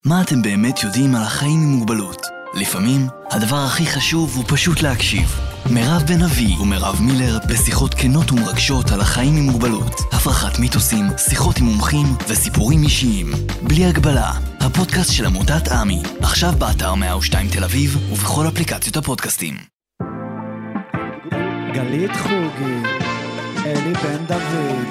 מה אתם באמת יודעים על החיים עם מוגבלות? לפעמים, הדבר הכי חשוב הוא פשוט להקשיב. מירב בן אבי ומירב מילר בשיחות כנות ומרגשות על החיים עם מוגבלות, הפרחת מיתוסים, שיחות עם מומחים וסיפורים אישיים. בלי הגבלה, הפודקאסט של עמותת עמי, עכשיו באתר 102 תל אביב ובכל אפליקציות הפודקאסטים. גלית חוגי, אלי בן דוד.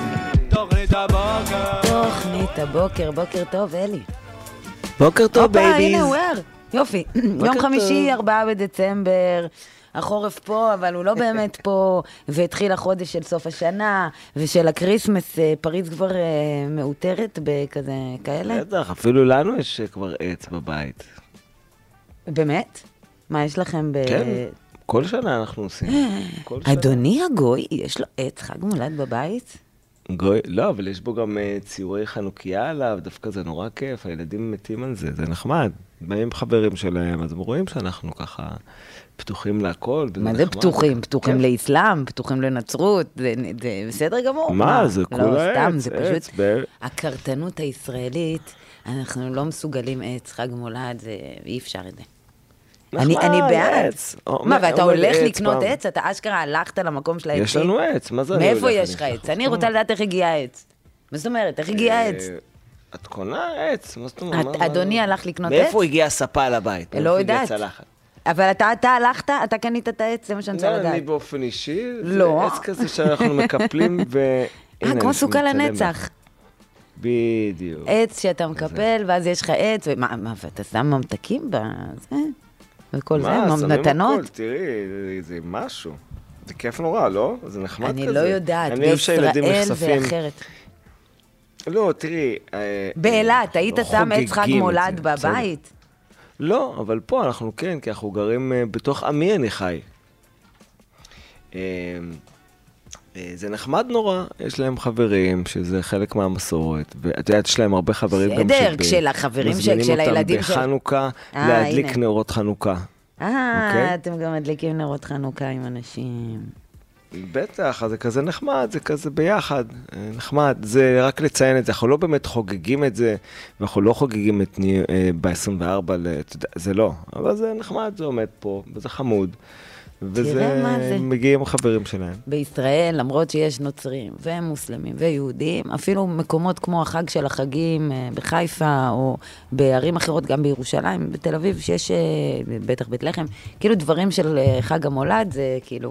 תוכנית הבוקר, בוקר טוב אלי. בוקר טוב בייביז. הנה הוא ער, יופי. יום חמישי, 4 בדצמבר, החורף פה, אבל הוא לא באמת פה, והתחיל החודש של סוף השנה, ושל הקריסמס, פריז כבר מאותרת בכזה כאלה. בטח, אפילו לנו יש כבר עץ בבית. באמת? מה יש לכם כן, כל שנה אנחנו עושים. אדוני הגוי, יש לו עץ חג מולד בבית? גוי, לא, אבל יש בו גם ציורי חנוכיה עליו, דווקא זה נורא כיף, הילדים מתים על זה, זה נחמד. באים חברים שלהם, אז הם רואים שאנחנו ככה פתוחים להכל. מה זה פתוחים? פתוחים לאסלאם, פתוחים לנצרות, זה בסדר גמור. מה, זה כולה לא, סתם, עץ, זה פשוט הקרטנות הישראלית, אנחנו לא מסוגלים עץ חג מולד, אי אפשר את זה. אני בעד. מה, ואתה הולך לקנות עץ? אתה אשכרה הלכת למקום של העצים? יש לנו עץ, מה זה? מאיפה יש לך עץ? אני רוצה לדעת איך הגיע העץ. מה זאת אומרת? איך הגיע העץ? את קונה עץ, מה זאת אומרת? אדוני הלך לקנות עץ? מאיפה הגיע הספה לבית? לא יודעת. אבל אתה הלכת, אתה קנית את העץ, זה מה שאני רוצה לדעת. אני באופן אישי, זה לא. עץ כזה שאנחנו מקפלים כמו סוכה לנצח. בדיוק. עץ שאתה מקפל, ואז יש לך עץ, ומה, ואתה שם ממתקים בזה? וכל זה, נתנות. תראי, זה משהו. זה כיף נורא, לא? זה נחמד כזה. אני לא יודעת, בישראל זה אחרת. לא, תראי. באילת, היית שם עץ חג מולד בבית? לא, אבל פה אנחנו כן, כי אנחנו גרים בתוך עמי אני חי. זה נחמד נורא, יש להם חברים, שזה חלק מהמסורת, ואת יודעת, יש להם הרבה חברים גם בסדר, כשלחברים של הילדים של... בחנוכה, להדליק נרות חנוכה. אתם גם מדליקים נרות חנוכה עם אנשים. בטח, אז זה כזה נחמד, זה כזה ביחד, נחמד, זה רק לציין את זה, אנחנו לא באמת חוגגים את זה, ואנחנו לא חוגגים את ב-24, זה לא, אבל זה נחמד, זה עומד פה, וזה חמוד. וזה מגיעים החברים שלהם. בישראל, למרות שיש נוצרים ומוסלמים ויהודים, אפילו מקומות כמו החג של החגים בחיפה, או בערים אחרות, גם בירושלים, בתל אביב, שיש בטח בית לחם, כאילו דברים של חג המולד, זה כאילו...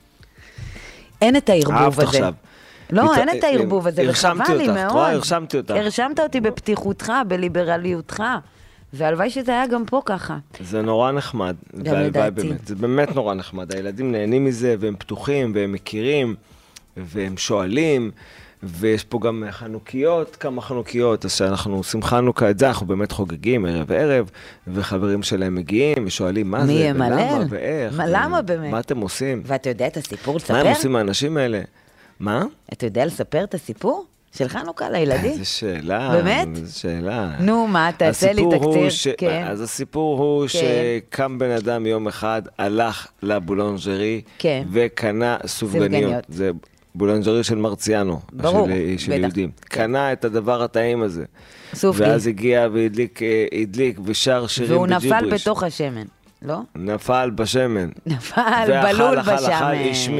אין את הערבוב הזה. עכשיו. לא, אין את הערבוב הזה, וחבל לי מאוד. הרשמתי אותך. הרשמת אותי בפתיחותך, בליברליותך. והלוואי שזה היה גם פה ככה. זה נורא נחמד. גם לדעתי. באמת, זה באמת נורא נחמד. הילדים נהנים מזה, והם פתוחים, והם מכירים, והם שואלים, ויש פה גם חנוכיות, כמה חנוכיות, אז שאנחנו עושים חנוכה את זה, אנחנו באמת חוגגים ערב, וחברים שלהם מגיעים, ושואלים מה זה, ולמה, ואיך. למה באמת? מה אתם עושים? ואתה יודע את הסיפור לספר? מה הם עושים האנשים האלה? מה? אתה יודע לספר את הסיפור? של חנוכה לילדים? איזה שאלה. באמת? איזה שאלה. נו, מה, תעשה לי תקציר. כן. אז הסיפור הוא שקם בן אדם יום אחד, הלך לבולנג'רי, וקנה סופגניות. זה בולנג'רי של מרציאנו, של יהודים. קנה את הדבר הטעים הזה. ואז הגיע והדליק ושר שירים בג'יבריש. והוא נפל בתוך השמן. לא? נפל בשמן. נפל בלול בשמן.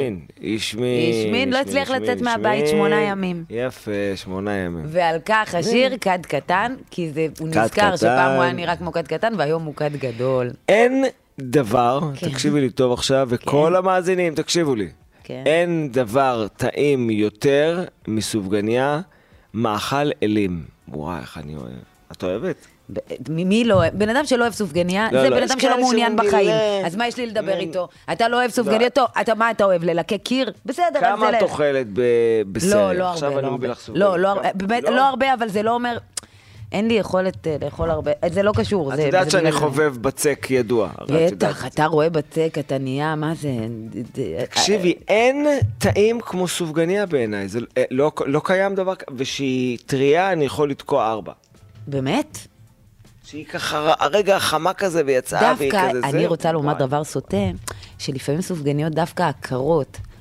השמין, לא הצליח לצאת מהבית 8 ימים. יפה, 8 ימים. ועל כך השיר כד קטן, כי הוא נזכר שפעם הוא היה נראה כמו כד קטן, והיום הוא כד גדול. אין דבר, תקשיבי לי טוב עכשיו, וכל המאזינים, תקשיבו לי. אין דבר טעים יותר מסופגניה, מאכל אלים. וואי, איך אני אוהב. את אוהבת? מי לא אוהב? בן אדם שלא אוהב סופגניה, זה בן אדם שלא מעוניין בחיים. אז מה יש לי לדבר איתו? אתה לא אוהב סופגניה, טוב, מה אתה אוהב? ללקק קיר? בסדר, כמה את אוכלת בסדר? לא הרבה. לא, באמת, לא הרבה, אבל זה לא אומר... אין לי יכולת לאכול הרבה, זה לא קשור. את יודעת שאני חובב בצק ידוע. בטח, אתה רואה בצק, אתה נהיה, מה זה? תקשיבי, אין טעים כמו סופגניה בעיניי, לא קיים דבר, ושהיא טריה אני יכול לתקוע 4. באמת? שהיא ככה, הרגע החמה כזה ויצאה והיא כזה זה. דווקא, אני רוצה לומר דבר סוטה, שלפעמים סופגניות דווקא הקרות,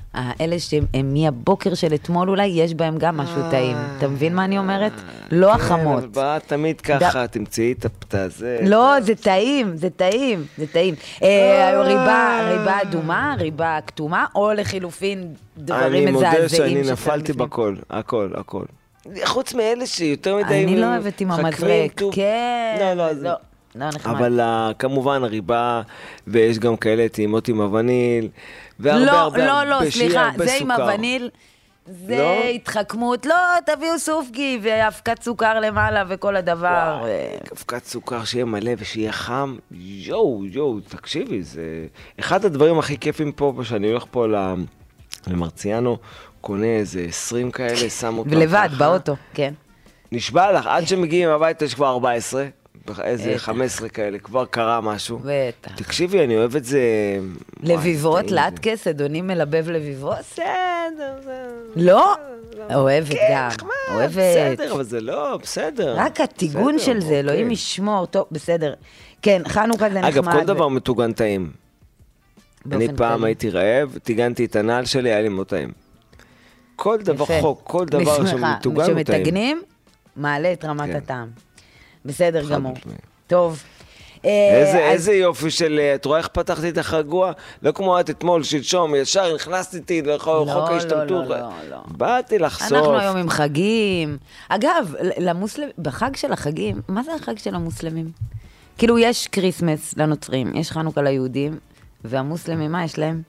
האלה שהם מהבוקר של אתמול אולי, יש בהם גם משהו טעים. אתה מבין מה אני אומרת? לא החמות. כן, אבל תמיד ככה, תמצאי את הזה. לא, זה טעים, זה טעים, זה טעים. ריבה אדומה, ריבה כתומה, או לחילופין דברים מזעזעים. אני מודה שאני נפלתי בכל, הכל. חוץ מאלה שיותר מדי... אני לא אוהבת עם המזרק, כן. לא, אבל כמובן הריבה, ויש גם כאלה טעימות עם הווניל, לא, סליחה, זה עם הווניל, זה התחכמות, לא, תביאו סופגי, והפקת סוכר למעלה וכל הדבר. הפקת סוכר שיהיה מלא ושיהיה חם, יואו, תקשיבי, זה אחד הדברים הכי כיפים פה, שאני הולך פה למרציאנו, קונה איזה 20 כאלה, שם אותם ככה. ולבד, באוטו, כן. נשבע לך, עד שמגיעים הביתה יש כבר 14, איזה 15 כאלה, כבר קרה משהו. בטח. תקשיבי, אני אוהב את זה... לביבות, לטקס, אדוני מלבב לביבות? בסדר. לא? אוהבת גם. אוהבת. בסדר, אבל זה לא, בסדר. רק הטיגון של זה, אלוהים ישמור, טוב, בסדר. כן, חנוכה זה נחמד. אגב, כל דבר מטוגן טעים. אני פעם הייתי רעב, טיגנתי את הנעל שלי, היה לי מאוד טעים. כל דבר חוק, כל דבר שמטוגן הוא טעים. שמתגנים, מעלה את רמת הטעם. בסדר גמור. טוב. איזה יופי של, את רואה איך פתחתי את החגוע? לא כמו את אתמול, שלשום, ישר נכנסתי לחוק ההשתמטות. לא. באתי לחשוף. אנחנו היום עם חגים. אגב, בחג של החגים, מה זה החג של המוסלמים? כאילו יש קריסמס לנוצרים, יש חנוכה ליהודים, והמוסלמים, מה יש להם?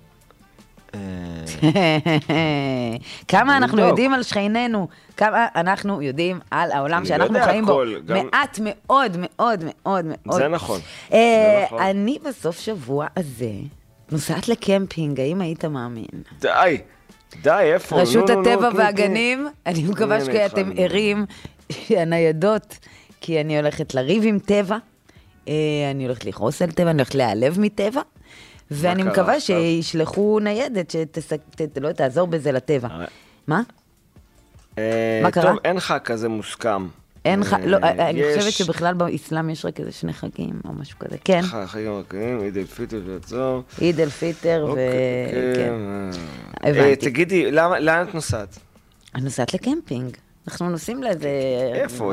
כמה אנחנו יודעים על שכנינו, כמה אנחנו יודעים על העולם שאנחנו חיים בו, מעט מאוד מאוד מאוד מאוד. זה נכון. אני בסוף שבוע הזה נוסעת לקמפינג, האם היית מאמין? די, איפה? רשות הטבע והגנים, אני מקווה שאתם ערים הניידות, כי אני הולכת לריב עם טבע, אני הולכת לכעוס על טבע, אני הולכת להיעלב מטבע, ואני מקווה שישלחו ניידת שלא תעזור בזה לטבע. מה? מה קרה? טוב, אין לך כזה מוסכם. אין לך, לא, אני חושבת שבכלל באסלאם יש רק איזה 2 חגים או משהו כזה, כן. חגים רכים, עיד אל פיטר ועצור. עיד אל פיטר וכן. תגידי, לאן את נוסעת? אני נוסעת לקמפינג. אנחנו נוסעים לאיזה... איפה?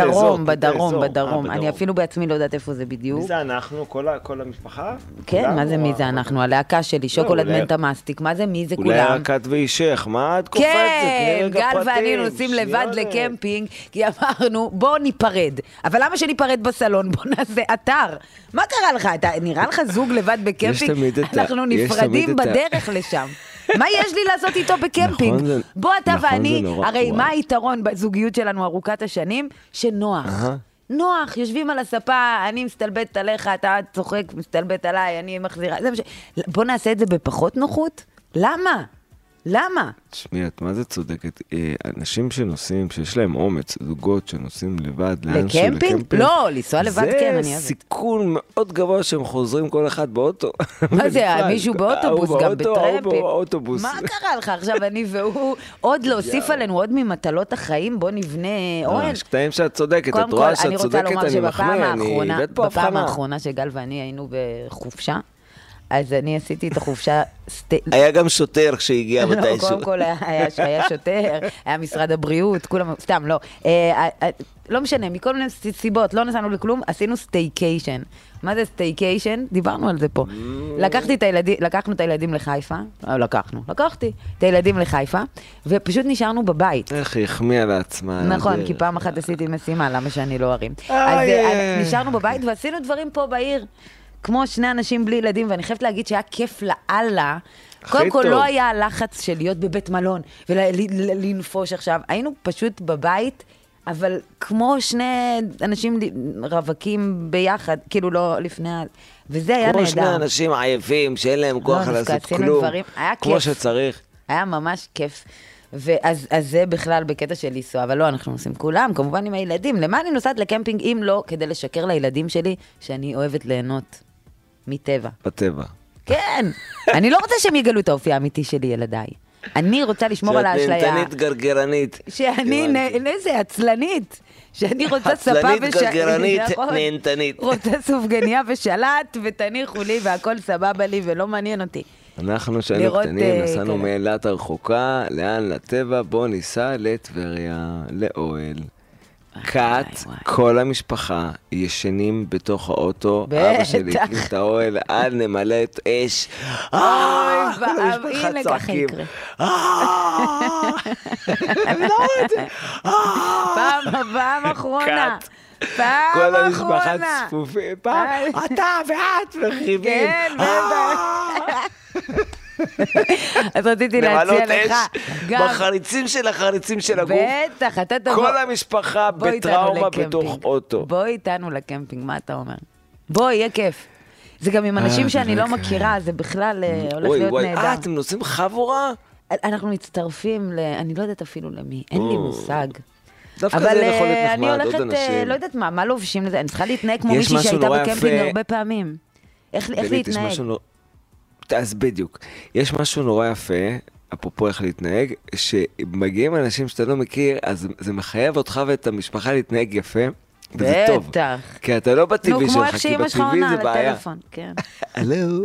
בדרום. אני אפילו בעצמי לא יודעת איפה זה בדיוק. מי זה אנחנו? כל המשפחה? כן, מה זה מי זה אנחנו? הלהקה שלי, שוקולד מנטה מסטיק. מה זה מי זה כולם? אולי רקת ואישך, מה את קופצת? כן, גל ואני נוסעים לבד לקמפינג, כי אמרנו, בוא ניפרד. אבל למה שניפרד בסלון? בוא נעשה אתר. מה קרה לך? נראה לך זוג לבד בקמפינג? אנחנו נפרדים בדרך לשם. מה יש לי לעשות איתו בקמפינג? בוא אתה ואני, הרי מה היתרון בזוגיות שלנו ארוכת השנים? שנוח. נוח, יושבים על הספה, אני מסתלבט עליך, אתה צוחק, מסתלבט עליי, אני מחזירה. בוא נעשה את זה בפחות נוחות? למה? למה? תשמעי, את מה זה צודקת? אנשים שנוסעים, שיש להם אומץ, זוגות שנוסעים לבד, לקמפינג? לא, לנסוע לבד כן, אני אוהבת. זה סיכון מאוד גבוה שהם חוזרים כל אחד באוטו. מה זה, מישהו באוטובוס, גם בטרמפים. מה קרה לך עכשיו, אני והוא, עוד להוסיף עלינו, עוד ממטלות החיים, בוא נבנה אוהל. יש קטעים שאת צודקת, את רואה שאת צודקת, אני מחמיא, אני הבאת פה הבחנה. בפעם האחרונה שגל ואני היינו בחופשה, אז אני עשיתי את החופשה... היה גם שוטר כשהגיע מתישהו. קודם כל היה שוטר, היה משרד הבריאות, כולם, סתם, לא. לא משנה, מכל מיני סיבות, לא נסענו לכלום, עשינו סטייקיישן. מה זה סטייקיישן? דיברנו על זה פה. לקחנו את הילדים לחיפה, לקחתי את הילדים לחיפה, ופשוט נשארנו בבית. איך היא החמיאה לעצמה. נכון, כי פעם אחת עשיתי משימה, למה שאני לא ארים. אז נשארנו בבית ועשינו דברים פה בעיר. כמו 2 אנשים בלי ילדים, ואני חייבת להגיד שהיה כיף לאללה. קודם כל לא היה הלחץ של להיות בבית מלון, ולנפוש עכשיו. היינו פשוט בבית, אבל כמו 2 אנשים רווקים ביחד, כאילו לא לפני... וזה היה נהדר. כמו 2 אנשים עייפים, שאין להם כוח לעשות כלום. כמו שצריך. היה ממש כיף. ואז זה בכלל בקטע של לנסוע, אבל לא, אנחנו נוסעים כולם, כמובן עם הילדים. למה אני נוסעת לקמפינג אם לא כדי לשקר לילדים שלי שאני אוהבת ליהנות מטבע? בטבע. כן. אני לא רוצה שהם יגלו את האופי האמיתי שלי, ילדיי. אני רוצה לשמור על האשליה. שאת נהנתנית גרגרנית. איזה עצלנית. שאני רוצה ספה עצלנית גרגרנית נהנתנית. רוצה סופגניה ושלט ותניחו לי והכל סבבה לי ולא מעניין אותי. אנחנו שהיינו קטנים, נסענו מאילת הרחוקה, לאן? לטבע, בוא ניסע לטבריה, לאוהל. קאט, כל המשפחה ישנים בתוך האוטו, אבא שלי הקים את האוהל, עד נמלא את אש. אוי, הנה ככה יקרה. אני לא רואה את זה. פעם אחרונה. כל המשפחה צפופים, אתה ואת וחיבים. כן, אז רציתי להציע לך גם בחריצים של הגוף. בטח, אתה תבוא. כל המשפחה בטראומה בתוך אוטו. בוא איתנו לקמפינג, מה אתה אומר? בוא, יהיה כיף. זה גם עם אנשים שאני לא מכירה, זה בכלל הולך להיות נהדר. אתם נוסעים חבורה? אנחנו מצטרפים אני לא יודעת אפילו למי, אין לי מושג. דווקא זה יכול להיות נחמד, עוד אנשים. אבל אני הולכת, לא יודעת מה לובשים לזה, אני צריכה להתנהג כמו מישהי שהייתה בקמפינג הרבה פעמים. איך להתנהג? אז בדיוק, יש משהו נורא יפה, אפרופו איך להתנהג, שמגיעים אנשים שאתה לא מכיר, אז זה מחייב אותך ואת המשפחה להתנהג יפה, וזה טוב. בטח. כי אתה לא בטבעי שלך, כי כמו איך שאמא שלך עונה לטלפון, כן. הלו,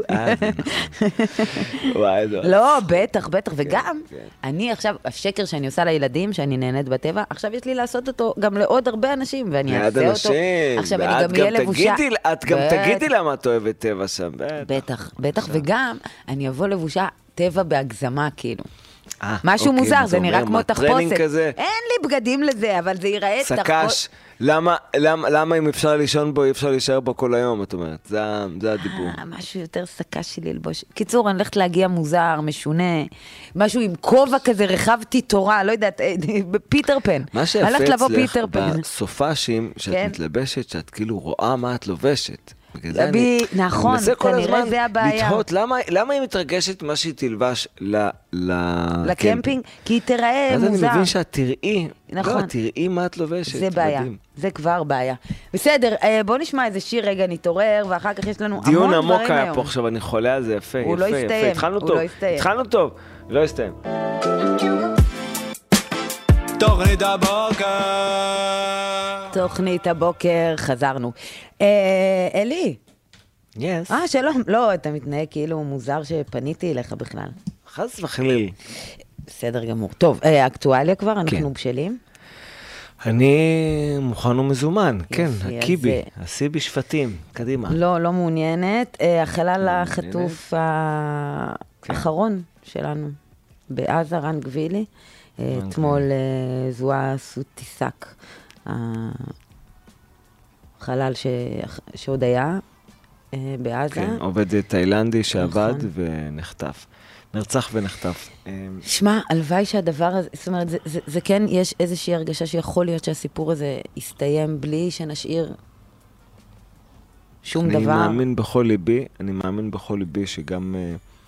לא, בטח, וגם, אני עכשיו, השקר שאני עושה לילדים, שאני נהנית בטבע, עכשיו יש לי לעשות אותו גם לעוד הרבה אנשים, ואני אעשה אותו. עכשיו אני גם אהיה לבושה. את גם תגידי למה את אוהבת טבע שם, בטח, וגם אני אבוא לבושה טבע בהגזמה, כאילו. משהו מוזר, זה נראה כמו תחפושת. אין לי בגדים לזה, אבל זה ייראה סקש. למה אם אפשר לישון בו, אי אפשר להישאר בו כל היום, את אומרת? זה הדיבור. משהו יותר סקש שלי ללבוש. קיצור, אני הולכת להגיע מוזר, משונה, משהו עם כובע כזה, רחבתי תורה, לא יודעת, פיטר פן. מה שיפה אצלך בסופשים, שאת מתלבשת, שאת כאילו רואה מה את לובשת. נכון, כנראה זה הבעיה. למה היא מתרגשת מה שהיא תלבש לקמפינג? כי היא תראה מוזר. אז אני מבין שאת תראי, תראי מה את לובשת. זה בעיה, זה כבר בעיה. בסדר, בוא נשמע איזה שיר רגע נתעורר, ואחר כך יש לנו המון דברים היום. דיון עמוק היה פה עכשיו, אני חולה על זה, יפה, יפה. הוא לא הסתיים. התחלנו טוב, לא הסתיים. תוכנית הבוקר, חזרנו. אלי. יס. שלום. לא, אתה מתנהג כאילו מוזר שפניתי אליך בכלל. חס וחליל. בסדר גמור. טוב, אקטואליה כבר, אנחנו בשלים? אני מוכן ומזומן, כן, הקיבי, הסיבי שפטים, קדימה. לא מעוניינת. החלל החטוף האחרון שלנו בעזה, רן גבילי. אתמול זוהה סוטיסק, החלל שעוד היה בעזה. כן, עובד תאילנדי שעבד ונחטף. נרצח ונחטף. שמע, הלוואי שהדבר הזה, זאת אומרת, זה כן, יש איזושהי הרגשה שיכול להיות שהסיפור הזה יסתיים בלי שנשאיר שום דבר. אני מאמין בכל ליבי שגם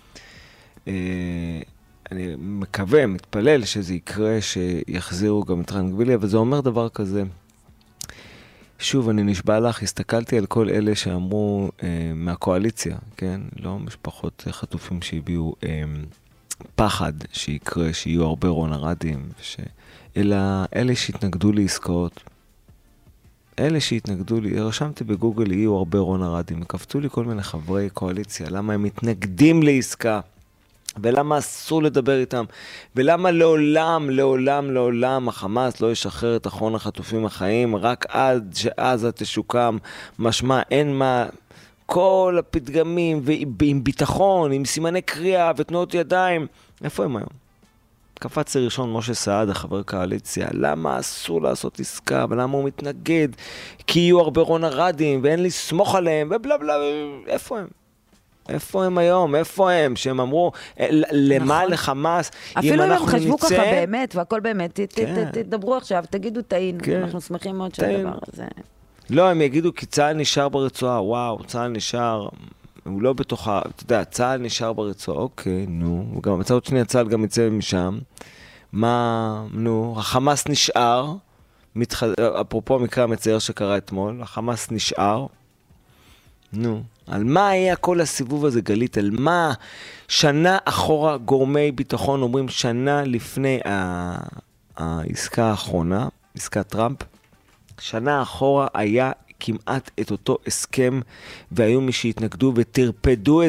אני מקווה, מתפלל שזה יקרה, שיחזירו גם את רן גבילי, אבל זה אומר דבר כזה. שוב, אני נשבע לך, הסתכלתי על כל אלה שאמרו מהקואליציה, כן? לא משפחות חטופים שהביאו פחד שיקרה, שיהיו הרבה רון הרדים, אלא אלה שהתנגדו לעסקאות. אלה שהתנגדו לי, רשמתי בגוגל, יהיו הרבה רון הרדים, קפצו לי כל מיני חברי קואליציה, למה הם מתנגדים לעסקה. ולמה אסור לדבר איתם, ולמה לעולם החמאס לא ישחרר את אחרון החטופים החיים, רק עד שעזה תשוקם, משמע אין מה, כל הפתגמים, ועם ביטחון, עם סימני קריאה ותנועות ידיים, איפה הם היום? קפץ ראשון משה סעדה, חבר קואליציה, למה אסור לעשות עסקה, ולמה הוא מתנגד, כי יהיו הרבה רון הרדים, ואין לסמוך עליהם, ובלה בלה, איפה הם? איפה הם היום? איפה הם? שהם אמרו, למה לחמאס, אפילו אם הם חשבו ככה באמת, והכל באמת, תדברו עכשיו, תגידו טעינו, אנחנו שמחים מאוד שהדבר הזה. לא, הם יגידו כי צה"ל נשאר ברצועה, וואו, צה"ל נשאר, הוא לא בתוכה, אתה יודע, צה"ל נשאר ברצועה, אוקיי, נו, וגם מצאות שנייה צה"ל גם יצא משם, מה, נו, החמאס נשאר, אפרופו המקרה המצער שקרה אתמול, החמאס נשאר, נו, על מה היה כל הסיבוב הזה, גלית? על מה? שנה אחורה גורמי ביטחון אומרים, שנה לפני העסקה האחרונה, עסקת טראמפ, שנה אחורה היה כמעט את אותו הסכם, והיו מי שהתנגדו וטרפדו את זה.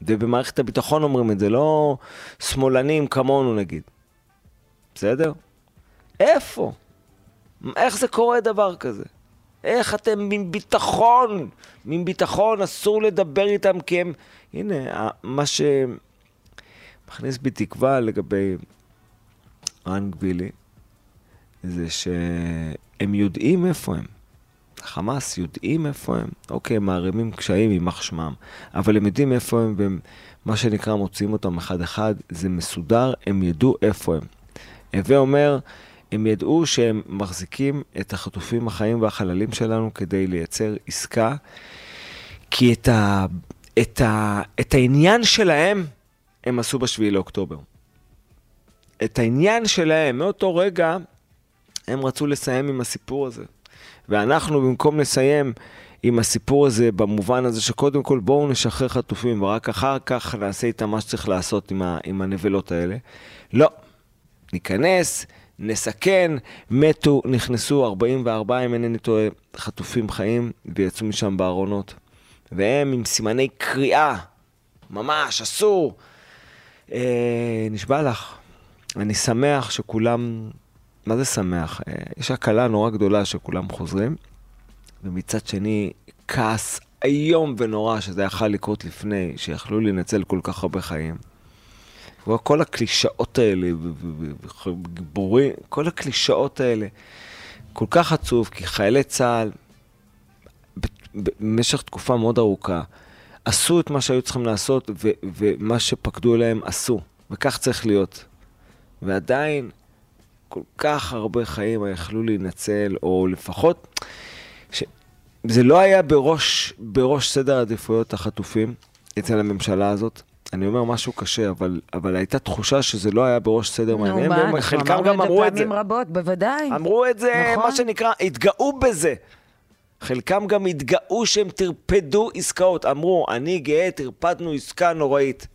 ובמערכת הביטחון אומרים את זה, לא שמאלנים כמונו נגיד. בסדר? איפה? איך זה קורה דבר כזה? איך אתם מביטחון, אסור לדבר איתם כי הם... הנה, מה שמכניס בי תקווה לגבי רן גבילי, זה שהם יודעים איפה הם. החמאס יודעים איפה הם. אוקיי, הם מערימים קשיים יימח שמם, אבל הם יודעים איפה הם, ומה שנקרא מוציאים אותם אחד אחד, זה מסודר, הם ידעו איפה הם. הווה אומר, הם ידעו שהם מחזיקים את החטופים החיים והחללים שלנו כדי לייצר עסקה, כי את העניין שלהם הם עשו ב7 לאוקטובר. את העניין שלהם, מאותו רגע, הם רצו לסיים עם הסיפור הזה. ואנחנו במקום לסיים עם הסיפור הזה, במובן הזה שקודם כל בואו נשחרר חטופים, ורק אחר כך נעשה איתם מה שצריך לעשות עם הנבלות האלה. לא. ניכנס, נסכן, מתו, נכנסו 44, אם אינני טועה, חטופים חיים, ויצאו משם בארונות. והם עם סימני קריאה, ממש, אסור. נשבע לך. אני שמח שכולם, מה זה שמח? יש הקלה נורא גדולה שכולם חוזרים, ומצד שני, כעס איום ונורא שזה יכל לקרות לפני, שיכלו לנצל כל כך הרבה חיים. וכל הקלישאות האלה, גיבורים, כל הקלישאות האלה, כל כך עצוב, כי חיילי צה"ל, במשך תקופה מאוד ארוכה, עשו את מה שהיו צריכים לעשות, ומה שפקדו אליהם עשו, וכך צריך להיות. ועדיין, כל כך הרבה חיים יכלו להינצל, או לפחות, זה לא היה בראש סדר העדיפויות החטופים, אצל הממשלה הזאת. אני אומר משהו קשה, אבל הייתה תחושה שזה לא היה בראש סדר מעניין. חלקם גם אמרו את זה. פעמים רבות, בוודאי. אמרו את זה, מה שנקרא, התגאו בזה. חלקם גם התגאו שהם תרפדו עסקאות. אמרו, אני גאה, תרפדנו עסקה נוראית.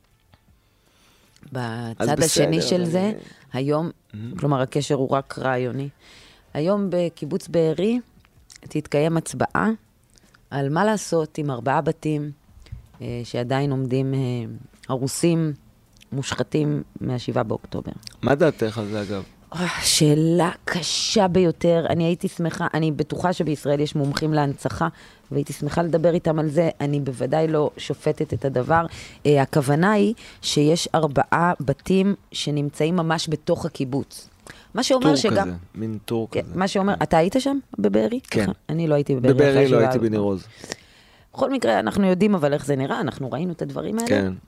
בצד השני של זה, היום, כלומר הקשר הוא רק רעיוני, היום בקיבוץ בארי תתקיים הצבעה על מה לעשות עם 4 בתים שעדיין עומדים הרוסים, מושחתים מה7 באוקטובר. מה דעתך על זה אגב? שאלה קשה ביותר. אני הייתי שמחה, אני בטוחה שבישראל יש מומחים להנצחה, והייתי שמחה לדבר איתם על זה. אני בוודאי לא שופטת את הדבר. הכוונה היא שיש 4 בתים שנמצאים ממש בתוך הקיבוץ. מה שאומר שגם... כזה, מין טור כן, כזה. מה שאומר, אתה היית שם בבארי? כן. אני לא הייתי בבארי. בבארי לא הייתי בניר עוז. בכל מקרה, אנחנו יודעים אבל איך זה נראה, אנחנו ראינו את הדברים האלה. כן.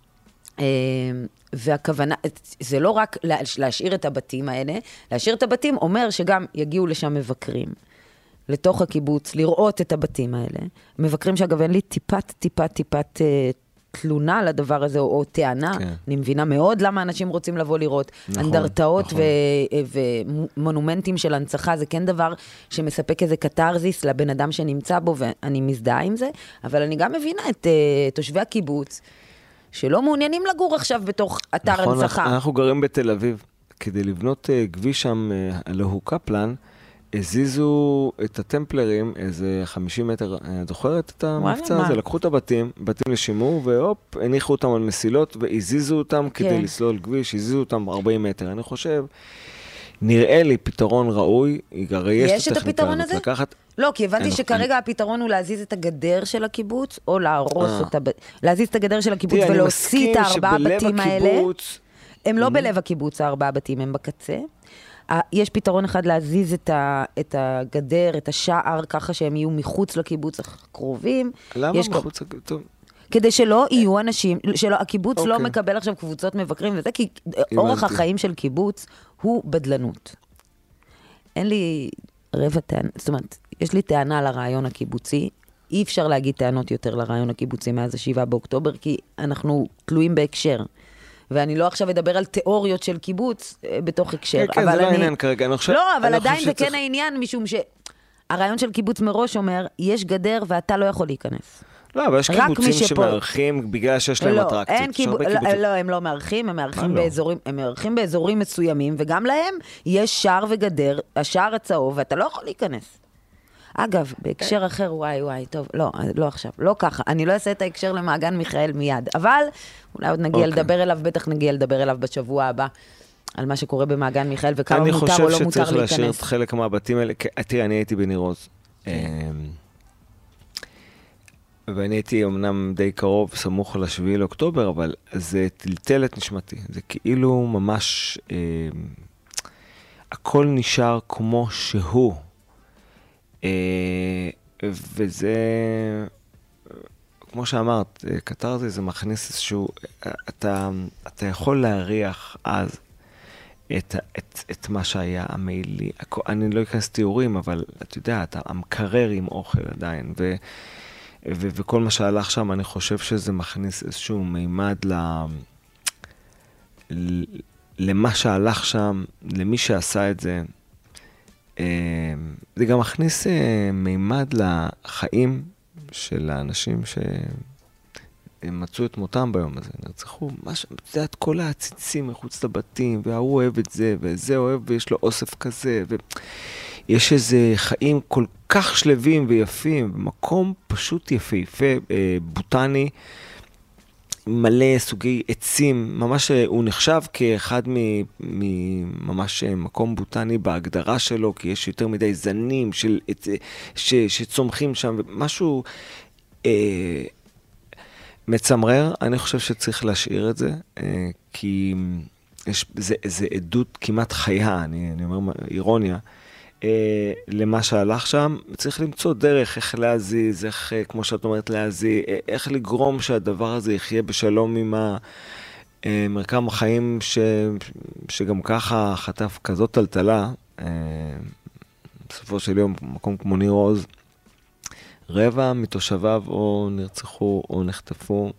והכוונה, זה לא רק להשאיר את הבתים האלה, להשאיר את הבתים אומר שגם יגיעו לשם מבקרים, לתוך הקיבוץ, לראות את הבתים האלה. מבקרים שאגב אין לי טיפת תלונה על הדבר הזה, או טענה. כן. אני מבינה מאוד למה אנשים רוצים לבוא לראות. נכון, אנדרטאות נכון. ומונומנטים של הנצחה, זה כן דבר שמספק איזה קטרזיס לבן אדם שנמצא בו, ואני מזדהה עם זה, אבל אני גם מבינה את תושבי הקיבוץ, שלא מעוניינים לגור עכשיו בתוך אתר נכון, הנצחה. אנחנו גרים בתל אביב. כדי לבנות כביש שם להוא קפלן, הזיזו את הטמפלרים איזה 50 מטר, זוכרת את המבצע הזה? לקחו את בתים לשימור, והופ, הניחו אותם על מסילות, והזיזו אותם כדי לסלול כביש, הזיזו אותם 40 מטר. אני חושב, נראה לי פתרון ראוי, הרי יש את הפתרון הזה? לקחת... לא, כי הבנתי שכרגע הפתרון הוא להזיז את הגדר של הקיבוץ, או להרוס אותה, להזיז את הגדר של הקיבוץ ולהוציא את 4 בתים האלה. הם לא בלב הקיבוץ, 4 בתים, הם בקצה. יש פתרון אחד להזיז את הגדר, את השער, ככה שהם יהיו מחוץ לקיבוץ הקרובים. למה מחוץ לקיבוץ? כדי שלא יהיו אנשים, הקיבוץ לא מקבל עכשיו קבוצות מבקרים וזה, כי אורח החיים של קיבוץ הוא בדלנות. אין לי רבע טענה, זאת אומרת, יש לי טענה על הרעיון הקיבוצי, אי אפשר להגיד טענות יותר לרעיון הקיבוצי מאז 7 באוקטובר, כי אנחנו תלויים בהקשר. ואני לא עכשיו אדבר על תיאוריות של קיבוץ בתוך הקשר. כן, זה לא העניין כרגע. לא, אבל עדיין זה כן העניין, משום שהרעיון של קיבוץ מראש אומר, יש גדר ואתה לא יכול להיכנס. לא, אבל יש קיבוצים שמארחים בגלל שיש להם אטרקציות. לא, הם לא מארחים, הם מארחים באזורים מסוימים, וגם להם יש שער וגדר, השער הצהוב, ואתה לא יכול להיכנס. אגב, בהקשר אחר, וואי, טוב, לא עכשיו, לא ככה. אני לא אעשה את ההקשר למעגן מיכאל מיד, אבל אולי עוד נגיע לדבר אליו, בטח נגיע לדבר אליו בשבוע הבא, על מה שקורה במעגן מיכאל, וכמה מותר או לא מותר להיכנס. אני חושב שצריך להשאיר את חלק מהבתים האלה, תראה, אני הייתי בניר עוז, ואני הייתי אמנם די קרוב, סמוך ל7 לאוקטובר, אבל זה טלטל את נשמתי. זה כאילו ממש, הכל נשאר כמו שהוא. וזה, כמו שאמרת, קטרזי זה מכניס איזשהו, אתה יכול להריח אז את מה שהיה המעילי. אני לא אכנס תיאורים, אבל אתה יודע, אתה המקרר עם אוכל עדיין, וכל מה שהלך שם, אני חושב שזה מכניס איזשהו מימד למה שהלך שם, למי שעשה את זה. זה גם מכניס מימד לחיים של האנשים שהם מצאו את מותם ביום הזה. נרצחו, אתה יודע, את כל העציצים מחוץ לבתים, והוא אוהב את זה, וזה אוהב, ויש לו אוסף כזה, יש איזה חיים כל כך שלבים ויפים, במקום פשוט יפהפה, בוטני, מלא סוגי עצים, ממש הוא נחשב כאחד ממש מקום בוטני בהגדרה שלו, כי יש יותר מדי זנים שצומחים שם, משהו מצמרר. אני חושב שצריך להשאיר את זה, כי זה עדות כמעט חיה, אני אומר אירוניה, למה שהלך שם. צריך למצוא דרך איך להזיז, איך, כמו שאת אומרת, להזיז, איך לגרום שהדבר הזה יחיה בשלום עם מרקם החיים שגם ככה חטף כזאת טלטלה. בסופו של יום, מקום כמו ניר עוז, רבע מתושביו או נרצחו או נחטפו.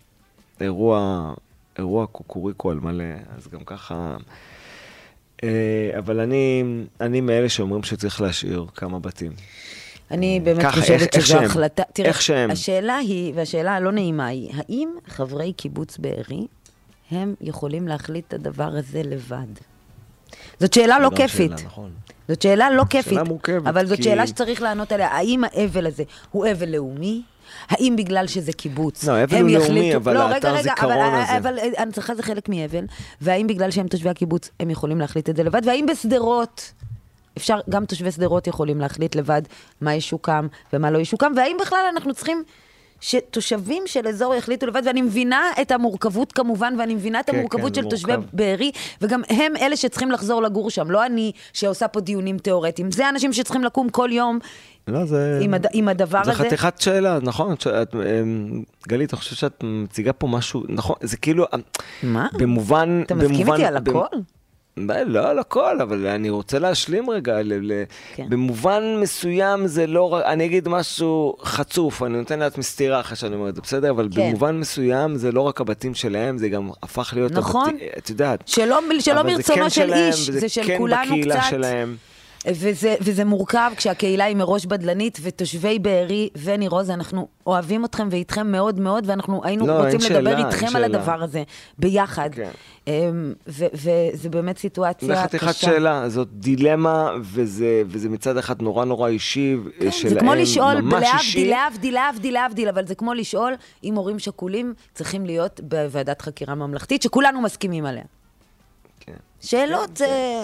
אירוע קוקוריקו על מלא, אז גם ככה. אבל אני מאלה שאומרים שצריך להשאיר כמה בתים. אני באמת חושבת שזו החלטה. תראה, השאלה היא, והשאלה הלא נעימה היא, האם חברי קיבוץ בארי, הם יכולים להחליט את הדבר הזה לבד? זאת שאלה לא כיפית. זאת שאלה לא כיפית, אבל זאת שאלה שצריך לענות עליה. האם האבל הזה הוא אבל לאומי? האם בגלל שזה קיבוץ? לא, אבל הוא לאומי, אבל האתר זיכרון הזה. אבל הנצחה זה חלק מאבל, והאם בגלל שהם תושבי הקיבוץ, הם יכולים להחליט את זה לבד, והאם בסדרות, אפשר, גם תושבי סדרות יכולים להחליט לבד מה ישוקם ומה לא ישוקם, והאם בכלל אנחנו צריכים שתושבים של אזור יחליטו לבד, ואני מבינה את המורכבות כמובן, ואני מבינה את המורכבות של תושבי בארי, וגם הם אלה שצריכים לחזור לגור שם, לא אני שעושה פה דיונים תיאורטיים, זה האנשים שצריכים לקום כל יום עם הדבר הזה. זה חתיכת שאלה, נכון? גלית, אני חושב שאת מציגה פה משהו, נכון? זה כאילו, מה? במובן... אתה מסכים איתי על הכל? לא על הכל, אבל אני רוצה להשלים רגע, במובן מסוים זה לא, אני אגיד משהו חצוף, אני נותן לעצמי סתירה אחרי שאני אומר את זה, בסדר? אבל במובן מסוים זה לא רק הבתים שלהם, זה גם הפך להיות הבתים, את יודעת. שלא מרצונו של איש, זה של כולנו קצת. וזה מורכב כשהקהילה היא מראש בדלנית, ותושבי בארי וניר עוז, אנחנו אוהבים אתכם ואיתכם מאוד מאוד, ואנחנו היינו רוצים לדבר איתכם על הדבר הזה, ביחד. וזה באמת סיטואציה קשה. זה חתיכת שאלה, זאת דילמה, וזה מצד אחד נורא נורא אישי, זה כמו לשאול, להבדיל, אבל זה כמו לשאול אם הורים שכולים צריכים להיות בוועדת חקירה ממלכתית, שכולנו מסכימים עליה. שאלות,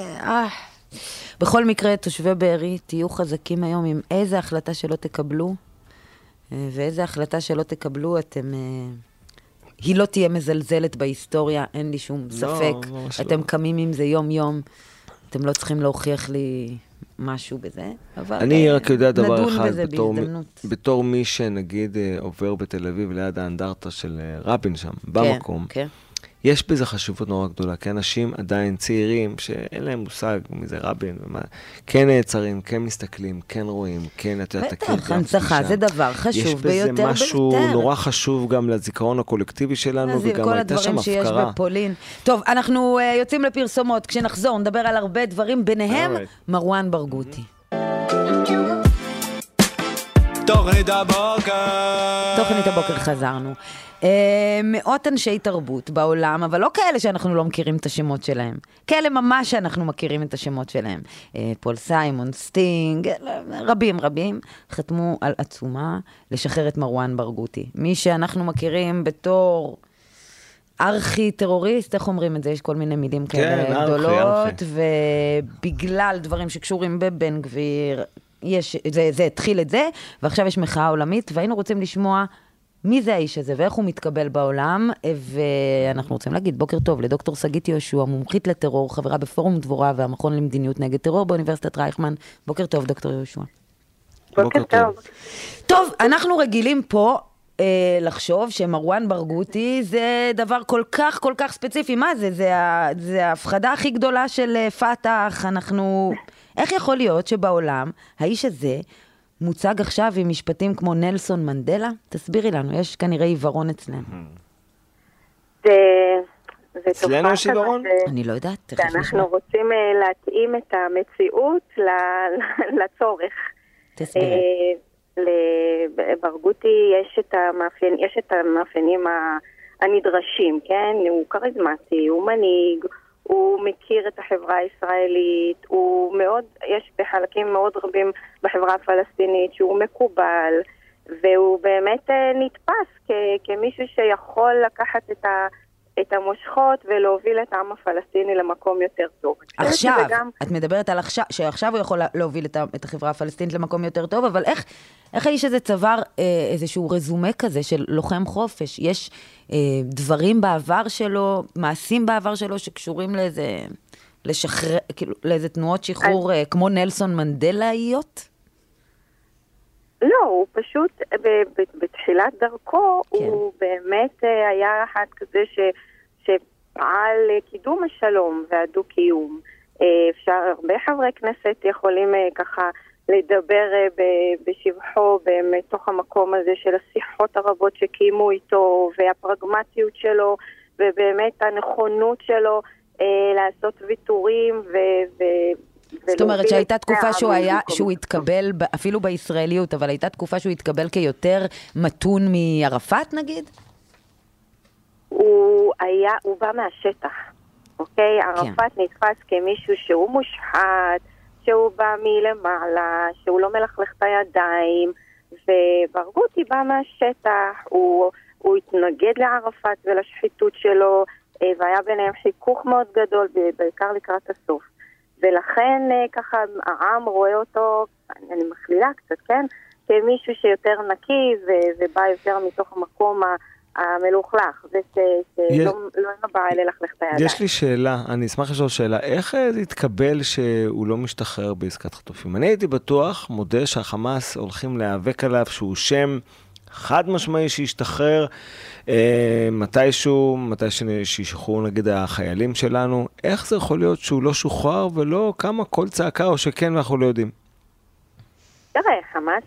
בכל מקרה, תושבי בארי, תהיו חזקים היום עם איזה החלטה שלא תקבלו, ואיזה החלטה שלא תקבלו, היא לא תהיה מזלזלת בהיסטוריה, אין לי שום ספק. אתם קמים עם זה יום-יום, אתם לא צריכים להוכיח לי משהו בזה, אבל אני רק יודע דבר אחד, בתור מי שנגיד עובר בתל אביב ליד האנדרטה של רבין שם, במקום, יש בזה חשיבות נורא גדולה, כי אנשים עדיין צעירים שאין להם מושג מי זה רבין, כן נעצרים, כן מסתכלים, כן רואים, כן, אתה יודע, בטח, הנצחה, זה דבר חשוב ביותר. יש בזה משהו נורא חשוב גם לזיכרון הקולקטיבי שלנו, וגם הייתה שם הפקרה. כל הדברים שיש בפולין. טוב, אנחנו יוצאים לפרסומות, כשנחזור נדבר על הרבה דברים, ביניהם מרואן ברגותי. תוריד הבוקר לתוכנית הבוקר חזרנו. מאות אנשי תרבות בעולם, אבל לא כאלה שאנחנו לא מכירים את השמות שלהם. כאלה ממש שאנחנו מכירים את השמות שלהם. פול סיימון, סטינג, רבים, חתמו על עצומה לשחרר את מרואן ברגותי. מי שאנחנו מכירים בתור ארכי טרוריסט, איך אומרים את זה? יש כל מיני מילים כאלה גדולות, ובגלל דברים שקשורים בבן גביר, זה התחיל את זה, ועכשיו יש מחאה עולמית, והיינו רוצים לשמוע מי זה האיש הזה, ואיך הוא מתקבל בעולם, ואנחנו רוצים להגיד בוקר טוב לדוקטור שגית יהושע, מומחית לטרור, חברה בפורום דבורה והמכון למדיניות נגד טרור באוניברסיטת רייכמן. בוקר טוב, דוקטור יהושע. בוקר טוב. טוב, אנחנו רגילים פה לחשוב שמרואן ברגותי זה דבר כל כך ספציפי. מה זה? זה ההפחדה הכי גדולה של פתח. איך יכול להיות שבעולם האיש הזה מוצג עכשיו עם משפטים כמו נלסון מנדלה? תסבירי לנו, יש כנראה עיוורון אצלנו. אצלנו יש עיוורון? אני לא יודעת. אנחנו רוצים להתאים את המציאות לצורך. תסבירי. לברגותי יש את המאפיינים הנדרשים, כן? הוא קריזמטי, הוא מנהיג, הוא מכיר את החברה הישראלית, יש בחלקים מאוד רבים בחברה הפלסטינית שהוא מקובל, והוא באמת נתפס כמישהו שיכול לקחת את המושכות ולהוביל את העם הפלסטיני למקום יותר טוב. עכשיו, את מדברת על שעכשיו הוא יכול להוביל את החברה הפלסטינית למקום יותר טוב, אבל איך האיש הזה צבר איזשהו רזומה כזה של לוחם חופש? יש דברים בעבר שלו, מעשים בעבר שלו שקשורים לאיזה תנועות שחרור כמו נלסון מנדלאיות? לא, הוא פשוט בתחילת דרכו, הוא באמת היה אחד כזה שפעל לקידום השלום והדו-קיום. הרבה חברי כנסת יכולים ככה לדבר בשבחו מתוך המקום הזה של השיחות הרבות שקיימו איתו, והפרגמטיות שלו, ובאמת הנכונות שלו לעשות ויתורים זאת אומרת שהייתה תקופה שהוא התקבל, אפילו בישראליות, אבל הייתה תקופה שהוא התקבל כיותר מתון מערפאת נגיד? הוא בא מהשטח, אוקיי? ערפאת נתפס כמישהו שהוא מושחת, שהוא בא מלמעלה, שהוא לא מלכלך את הידיים, וברגותי בא מהשטח, הוא התנגד לערפאת ולשחיתות שלו, והיה ביניהם חיכוך מאוד גדול, בעיקר לקראת הסוף. ולכן ככה העם רואה אותו, אני מכלילה קצת, כן? כמישהו שיותר נקי ובא יותר מתוך המקום המלוכלך, ושלא בא ללכלך את הידיים. יש לי שאלה, אני אשמח לשאול שאלה, איך זה התקבל שהוא לא משתחרר בעסקת חטופים? אני הייתי בטוח, מודה שהחמאס הולכים להיאבק עליו, שהוא שם חד משמעי שישתחרר מתי שישחררו נגיד החיילים שלנו. איך זה יכול להיות שהוא לא שוחרר ולא כמה קול צעקה או שכן ואנחנו לא יודעים? תראה, חמאס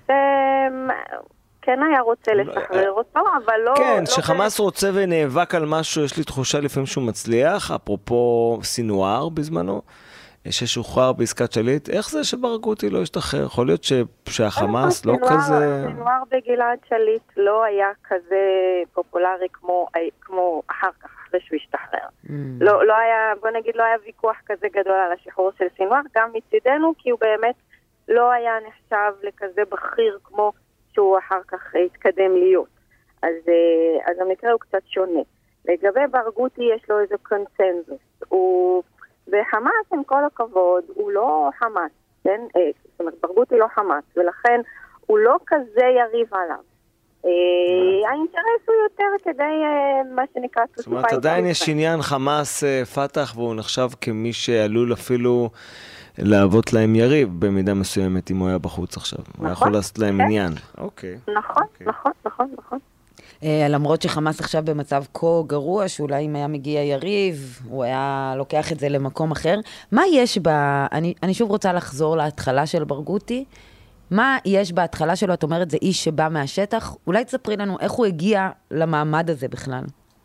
כן היה רוצה לשחרר אותו, אבל לא... כן, שחמאס רוצה ונאבק על משהו, יש לי תחושה לפעמים שהוא מצליח, אפרופו סינואר בזמנו, ששוחרר בעסקת שליט, איך זה שברגותי לא ישתחרר? יכול להיות שהחמאס לא כזה... סינואר בגלעד שליט לא היה כזה פופולרי כמו אחר כך, אחרי שהוא השתחרר. לא היה, בוא נגיד, לא היה ויכוח כזה גדול על השחרור של סינואר, גם מצידנו, כי הוא באמת לא היה נחשב לכזה בכיר כמו שהוא אחר כך התקדם להיות. אז המקרה הוא קצת שונה. לגבי ברגותי יש לו איזה קונצנזוס. וחמאס, עם כל הכבוד, הוא לא חמאס, כן? זאת אומרת, ברגותי לא חמאס, ולכן הוא לא כזה יריב עליו. האינטרס הוא יותר כדי מה שנקרא... זאת אומרת, עדיין יש עניין חמאס פתח, והוא נחשב כמי שעלול אפילו להוות להם יריב במידה מסוימת אם הוא היה בחוץ עכשיו. הוא יכול לעשות להם עניין. אוקיי. נכון. למרות שחמאס עכשיו במצב כה גרוע, שאולי אם היה מגיע יריב, הוא היה לוקח את זה למקום אחר. מה יש אני שוב רוצה לחזור להתחלה של ברגותי. מה יש בהתחלה שלו? את אומרת, זה איש שבא מהשטח. אולי תספרי לנו איך הוא הגיע למעמד הזה בכלל.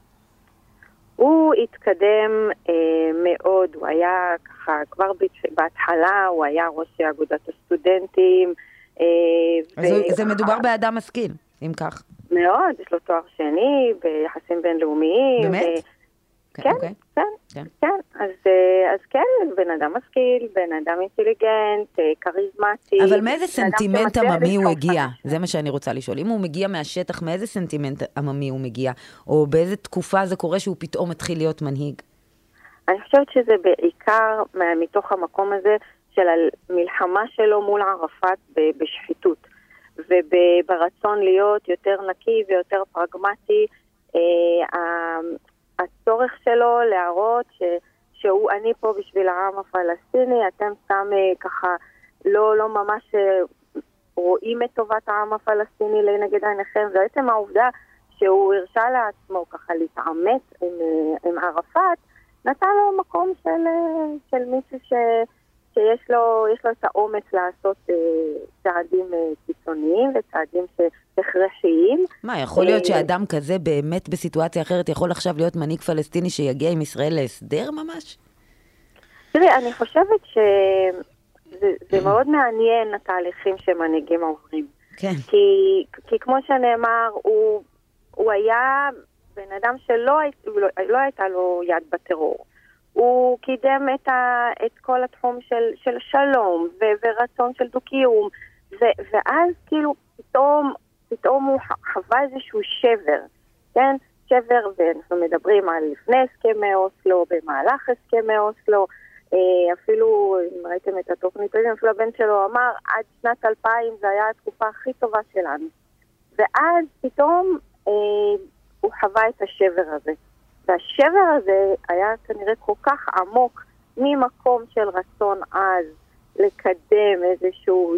הוא התקדם מאוד. הוא היה ככה, כבר בהתחלה, הוא היה ראש אגודת הסטודנטים. אז זה מדובר באדם משכיל, אם כך. מאוד, יש לו תואר שני ביחסים בינלאומיים. באמת? כן, כן. אז כן, בן אדם משכיל, בן אדם אינטליגנט, כריזמטי. אבל מאיזה סנטימנט עממי הוא הגיע? זה מה שאני רוצה לשאול. אם הוא מגיע מהשטח, מאיזה סנטימנט עממי הוא מגיע? או באיזה תקופה זה קורה שהוא פתאום מתחיל להיות מנהיג? אני חושבת שזה בעיקר מתוך המקום הזה של המלחמה שלו מול ערפאת בשחיתות, וברצון להיות יותר נקי ויותר פרגמטי. הצורך שלו להראות שהוא אני פה בשביל העם הפלסטיני, אתם סתם ככה לא ממש רואים את טובת העם הפלסטיני לנגד עיניכם. ובעצם העובדה שהוא הרשה לעצמו ככה להתעמת עם ערפאת, נתן לו מקום של מישהו שיש לו את האומץ לעשות צעדים קיצוניים וצעדים הכרחיים. מה, יכול להיות שאדם כזה באמת בסיטואציה אחרת יכול עכשיו להיות מנהיג פלסטיני שיגיע עם ישראל להסדר ממש? תראי, אני חושבת שזה מאוד מעניין התהליכים שמנהיגים עוברים. כן. כי כמו שנאמר, הוא היה בן אדם שלא הייתה לו יד בטרור. הוא קידם את כל התחום של שלום ורצון של דו-קיום, ואז כאילו פתאום הוא חווה איזשהו שבר, כן? שבר, ואנחנו מדברים על לפני הסכמי אוסלו, במהלך הסכמי אוסלו, אפילו, אם ראיתם את התוכנית, אפילו הבן שלו אמר, עד שנת 2000 זה היה התקופה הכי טובה שלנו. ואז פתאום הוא חווה את השבר הזה. והשבר הזה היה כנראה כל כך עמוק ממקום של רצון אז לקדם איזשהו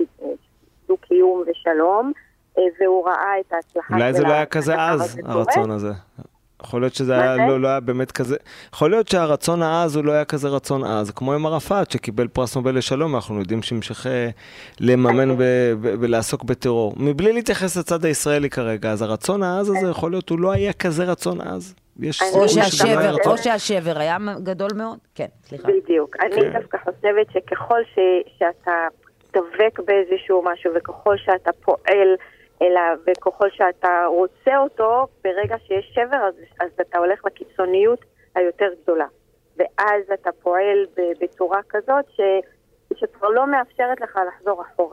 דו-קיום ושלום, והוא ראה את ההצלחה. אולי זה לא היה כזה אז, הרצון הזה. יכול להיות שזה לא היה באמת כזה, יכול להיות שהרצון העז הוא לא היה כזה רצון עז, כמו עם ערפאת שקיבל פרס נובל לשלום, אנחנו יודעים שהמשך לממן ולעסוק בטרור. מבלי להתייחס לצד הישראלי כרגע, אז הרצון העז הזה יכול להיות, הוא לא היה כזה רצון עז. או שהשבר היה גדול מאוד. כן, סליחה. בדיוק. אני דווקא חושבת שככל שאתה דבק באיזשהו משהו, וככל שאתה פועל וככל שאתה רוצה אותו, ברגע שיש שבר, אז אתה הולך לקיצוניות היותר גדולה. ואז אתה פועל בצורה כזאת שכבר לא מאפשרת לך לחזור אחורה.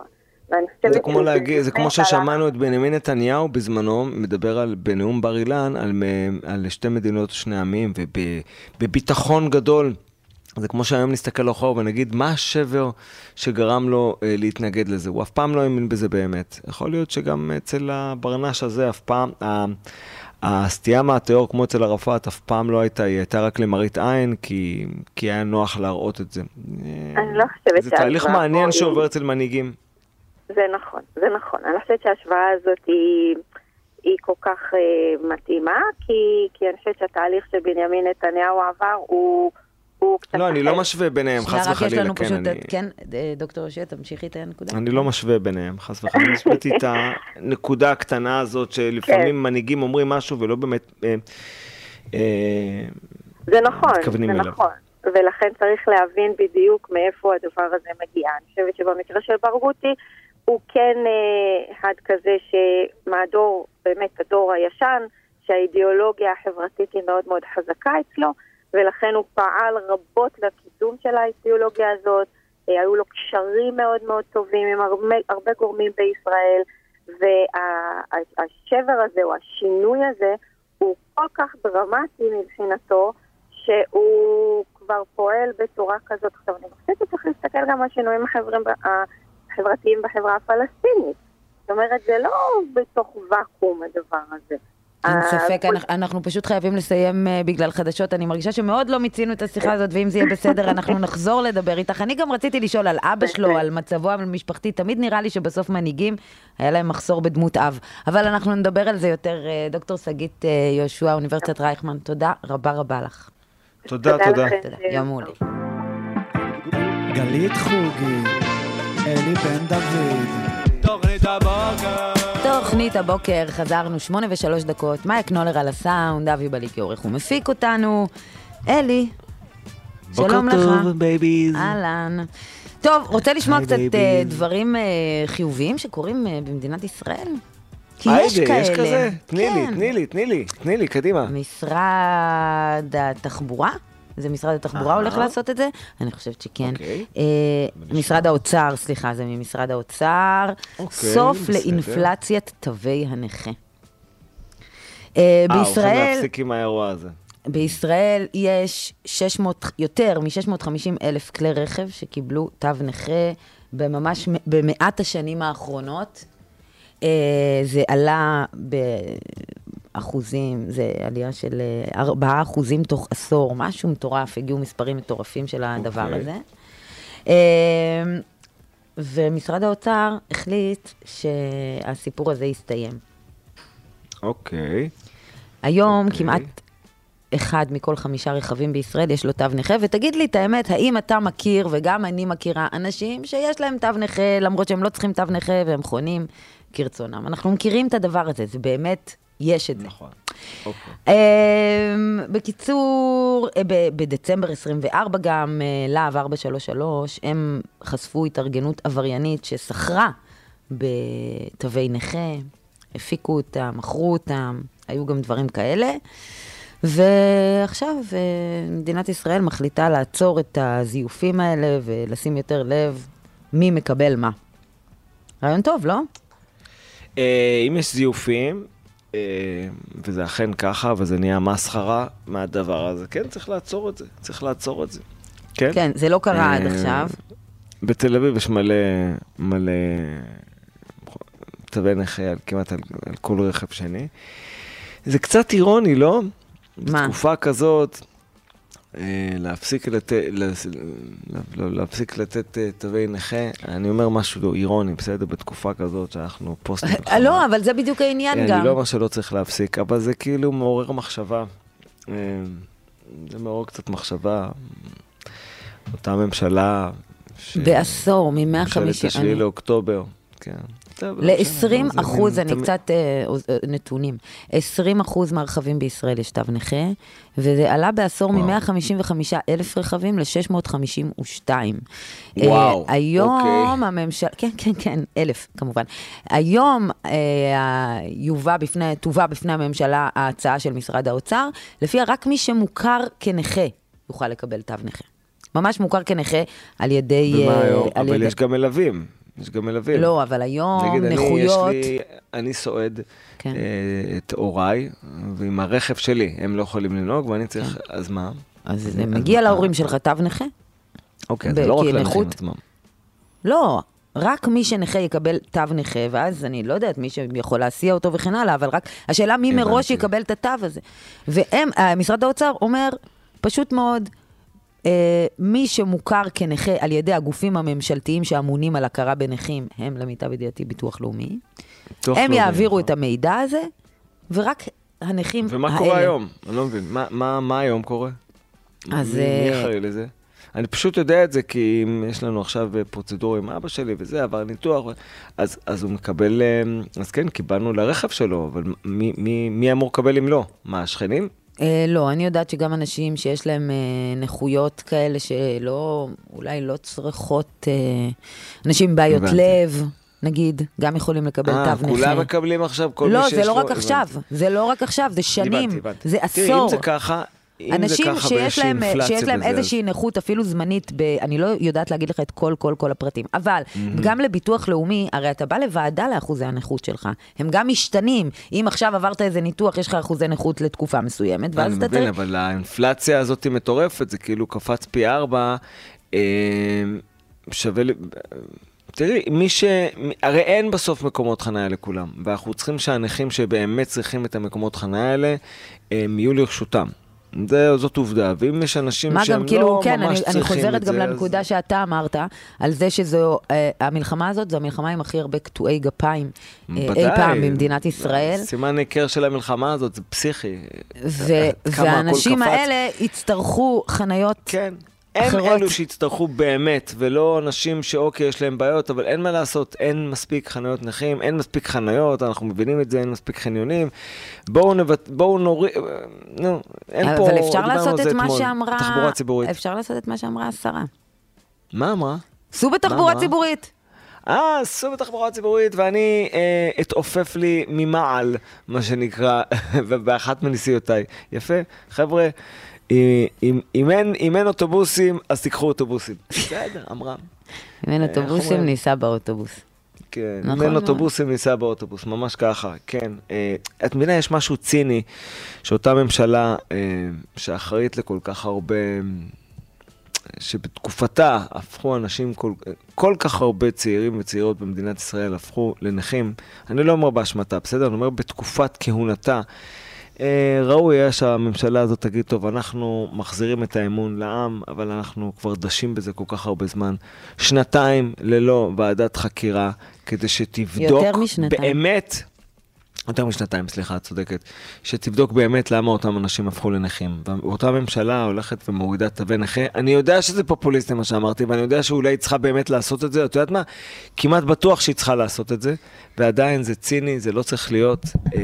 זה כמו ששמענו את בנימין נתניהו בזמנו, מדבר בנאום בר אילן על שתי מדינות ושני עמים, ובביטחון גדול. זה כמו שהיום נסתכל אחורה ונגיד, מה השבר שגרם לו להתנגד לזה? הוא אף פעם לא האמין בזה באמת. יכול להיות שגם אצל הברנש הזה, אף פעם, הסטייה מהתיאור, כמו אצל ערפאת, אף פעם לא הייתה, היא הייתה רק למראית עין, כי היה נוח להראות את זה. אני לא חושבת זה תהליך מעניין שעובר אצל מנהיגים. זה נכון. אני חושבת שההשוואה הזאת היא כל כך מתאימה, כי אני חושבת שהתהליך שבנימין נתניהו עבר הוא לא, אני לא משווה ביניהם, חס וחלילה. רק יש לנו פשוט, כן, דוקטור אושיה, תמשיכי את הנקודה. אני לא משווה ביניהם, חס וחלילה. נשמעתי את הנקודה הקטנה הזאת, שלפעמים מנהיגים אומרים משהו ולא באמת זה נכון, ולכן צריך להבין בדיוק מאיפה הדבר הזה מגיע. אני חושבת שבמקרה של ברגותי, הוא כן אחד כזה שמהדור, באמת הדור הישן, שהאידיאולוגיה החברתית היא מאוד מאוד חזקה אצלו, ולכן הוא פעל רבות לקידום של האידיאולוגיה הזאת, היו לו קשרים מאוד מאוד טובים עם הרבה גורמים בישראל, והשבר הזה או השינוי הזה הוא כל כך דרמטי מבחינתו, שהוא כבר פועל בצורה כזאת. עכשיו אני חושבת שצריך להסתכל גם על שינויים החברתיים בחברה הפלסטינית. זאת אומרת, זה לא בתוך וקום הדבר הזה. אין ספק, אנחנו פשוט חייבים לסיים בגלל חדשות. אני מרגישה שמאוד לא מיצינו את השיחה הזאת, ואם זה יהיה בסדר, אנחנו נחזור לדבר איתך. אני גם רציתי לשאול על אבא שלו, על מצבו המשפחתי. תמיד נראה לי שבסוף מנהיגים היה להם מחסור בדמות אב. אבל אנחנו נדבר על זה יותר. דוקטור שגית יהושע, אוניברסיטת רייכמן, תודה רבה רבה לך. תודה. יום מעולה. גלית חוגי, אלי בן דוד. תוכנית הבוקר, חזרנו 8:03. מאיה קנולר על הסאונד, אבי בליקי עורך ומפיק אותנו. אלי, שלום לך. בוקר טוב, בייביז. אהלן. טוב, רוצה לשמוע קצת דברים חיוביים שקורים במדינת ישראל? כי יש כאלה. יש כזה? תני כן. לי, תני לי, קדימה. משרד התחבורה? זה משרד התחבורה הולך לעשות את זה? אני חושבת שכן. משרד האוצר, סליחה, זה ממשרד האוצר. סוף לאינפלציית תווי הנכה. הולכים להפסיק עם האירוע הזה. בישראל יש יותר מ-650,000 כלי רכב שקיבלו תו נכה בממש במאת השנים האחרונות. זה עלה באחוזים, זה עלייה של 4% תוך עשור, משהו מטורף, הגיעו מספרים מטורפים של הדבר הזה. ומשרד האוצר החליט שהסיפור הזה יסתיים. אוקיי. היום כמעט 1 מכל 5 רכבים בישראל יש לו תו נכה, ותגיד לי את האמת, האם אתה מכיר, וגם אני מכירה, אנשים שיש להם תו נכה, למרות שהם לא צריכים תו נכה, והם חונים כרצונם. אנחנו מכירים את הדבר הזה, זה באמת, יש את זה. נכון. אוקיי. בקיצור, בדצמבר 24 גם, להב 433, הם חשפו התארגנות עבריינית שסחרה בתווי נכה, הפיקו אותם, מכרו אותם, היו גם דברים כאלה. ועכשיו מדינת ישראל מחליטה לעצור את הזיופים האלה ולשים יותר לב מי מקבל מה. רעיון טוב, לא? אם יש זיופים, וזה אכן ככה, וזה נהיה מסחרה מהדבר הזה, כן, צריך לעצור את זה. צריך לעצור את זה. כן? כן, זה לא קרה עד עכשיו. בתל אביב יש מלא תווי נכה כמעט על כל רכב שני. זה קצת אירוני, לא? מה? בתקופה כזאת, להפסיק לתת תווי נכה, אני אומר משהו לא אירוני, בסדר, בתקופה כזאת שאנחנו פוסט מלחמה. לא, אבל זה בדיוק העניין גם. אני לא אומר שלא צריך להפסיק, אבל זה כאילו מעורר מחשבה. זה מעורר קצת מחשבה. אותה ממשלה... בעשור, מ-150... ממשלת השביעי לאוקטובר, כן. ל-20%, אני קצת נתונים, 20% מהרכבים בישראל יש תו נכה, וזה עלה בעשור מ-155,000 רכבים ל-652. וואו, היום הממשלה, כן, 1,000 כמובן. היום תובא בפני הממשלה ההצעה של משרד האוצר, לפיה רק מי שמוכר כנכה יוכל לקבל תו נכה. ממש מוכר כנכה על ידי... ומה היום? אבל יש גם מלווים. יש גם מלווים. לא, אבל היום נכויות... אני סועד את הוריי, ועם הרכב שלי, הם לא יכולים לנהוג, ואני צריך, אז מה? אז זה מגיע להורים שלך תו נכה? אוקיי, זה לא רק לנכים עצמם. לא, רק מי שנכה יקבל תו נכה, ואז אני לא יודעת מי שיכול להסיע אותו וכן הלאה, אבל רק השאלה מי מראש יקבל את התו הזה. ומשרד האוצר אומר, פשוט מאוד, מי שמוכר כנכה על ידי הגופים הממשלתיים שאמונים על הכרה בנכים, הם למיטב ידיעתי ביטוח לאומי, הם יעבירו את המידע הזה, ורק הנכים האלה... ומה קורה היום? אני לא מבין. מה היום קורה? מי אחראי לזה? אני פשוט יודע את זה, כי אם יש לנו עכשיו פרוצדורה עם אבא שלי וזה, עבר ניתוח, אז הוא מקבל, אז כן, קיבלנו לרכב שלו, אבל מי אמור לקבל אם לא? מה, השכנים? לא, אני יודעת שגם אנשים שיש להם נכויות כאלה שלא, אולי לא צריכות, אנשים עם בעיות לב, נגיד, גם יכולים לקבל תו נכה. כולם מקבלים עכשיו כל מי שיש לו... לא, זה לא רק עכשיו, זה לא רק עכשיו, זה שנים, זה עשור. תראי, אם זה ככה... אנשים שיש להם איזושהי נכות, אפילו זמנית, אני לא יודעת להגיד לך את כל הפרטים, אבל גם לביטוח לאומי, הרי אתה בא לוועדה לאחוזי הנכות שלך, הם גם משתנים, אם עכשיו עברת איזה ניתוח, יש לך אחוזי נכות לתקופה מסוימת, ואז אתה מבין, אבל האינפלציה הזאת היא מטורפת, זה כאילו קפץ פי 4, שווה... תראי, הרי אין בסוף מקומות חניה לכולם, ואנחנו צריכים שהנכים שבאמת צריכים את המקומות חניה האלה, יהיו לרשותם. זאת עובדה, ואם יש אנשים שהם לא ממש צריכים את זה... אני חוזרת גם לנקודה שאתה אמרת, על זה שזו, המלחמה הזאת, זו המלחמה עם הכי הרבה קטועי גפיים אי פעם במדינת ישראל. סימן עיקר של המלחמה הזאת, זה פסיכי. והאנשים האלה יצטרכו חניות... כן. הם אלו שהצטרכו באמת, ולא אנשים שאוקיי, יש להם בעיות, אבל אין מה לעשות, אין מספיק חניות נכים, אין מספיק חניות, אנחנו מבינים את זה, אין מספיק חניונים, בואו נוריד, אין פה, אבל אפשר לעשות את מה שאמרה, תחבורה ציבורית. אפשר לעשות את מה שאמרה השרה. מה אמרה? סעו בתחבורה ציבורית. סעו בתחבורה ציבורית, ואני אתעופף לי ממעל, מה שנקרא, באחת מנסיעותיי. יפה, חבר'ה, אם אין אוטובוסים, אז תיקחו אוטובוסים. בסדר, אמרם. אם אין אוטובוסים, ניסע באוטובוס. כן, אם אין אוטובוסים, ניסע באוטובוס, ממש ככה, כן. את מבינה, יש משהו ציני, שאותה ממשלה שאחראית לכל כך הרבה, שבתקופתה הפכו אנשים, כל כך הרבה צעירים וצעירות במדינת ישראל הפכו לנכים. אני לא אומר באשמתה, בסדר? אני אומר בתקופת כהונתה. ראוי היה שהממשלה הזאת תגיד, טוב, אנחנו מחזירים את האמון לעם, אבל אנחנו כבר דשים בזה כל כך הרבה זמן. 2 ללא ועדת חקירה, כדי שתבדוק באמת, יותר מ2, סליחה, את צודקת, שתבדוק באמת למה אותם אנשים הפכו לנכים. ואותה ממשלה הולכת ומורידה תווי נכה. אני יודע שזה פופוליסטי מה שאמרתי, ואני יודע שאולי היא צריכה באמת לעשות את זה. את יודעת מה? כמעט בטוח שהיא צריכה לעשות את זה, ועדיין זה ציני, זה לא צריך להיות.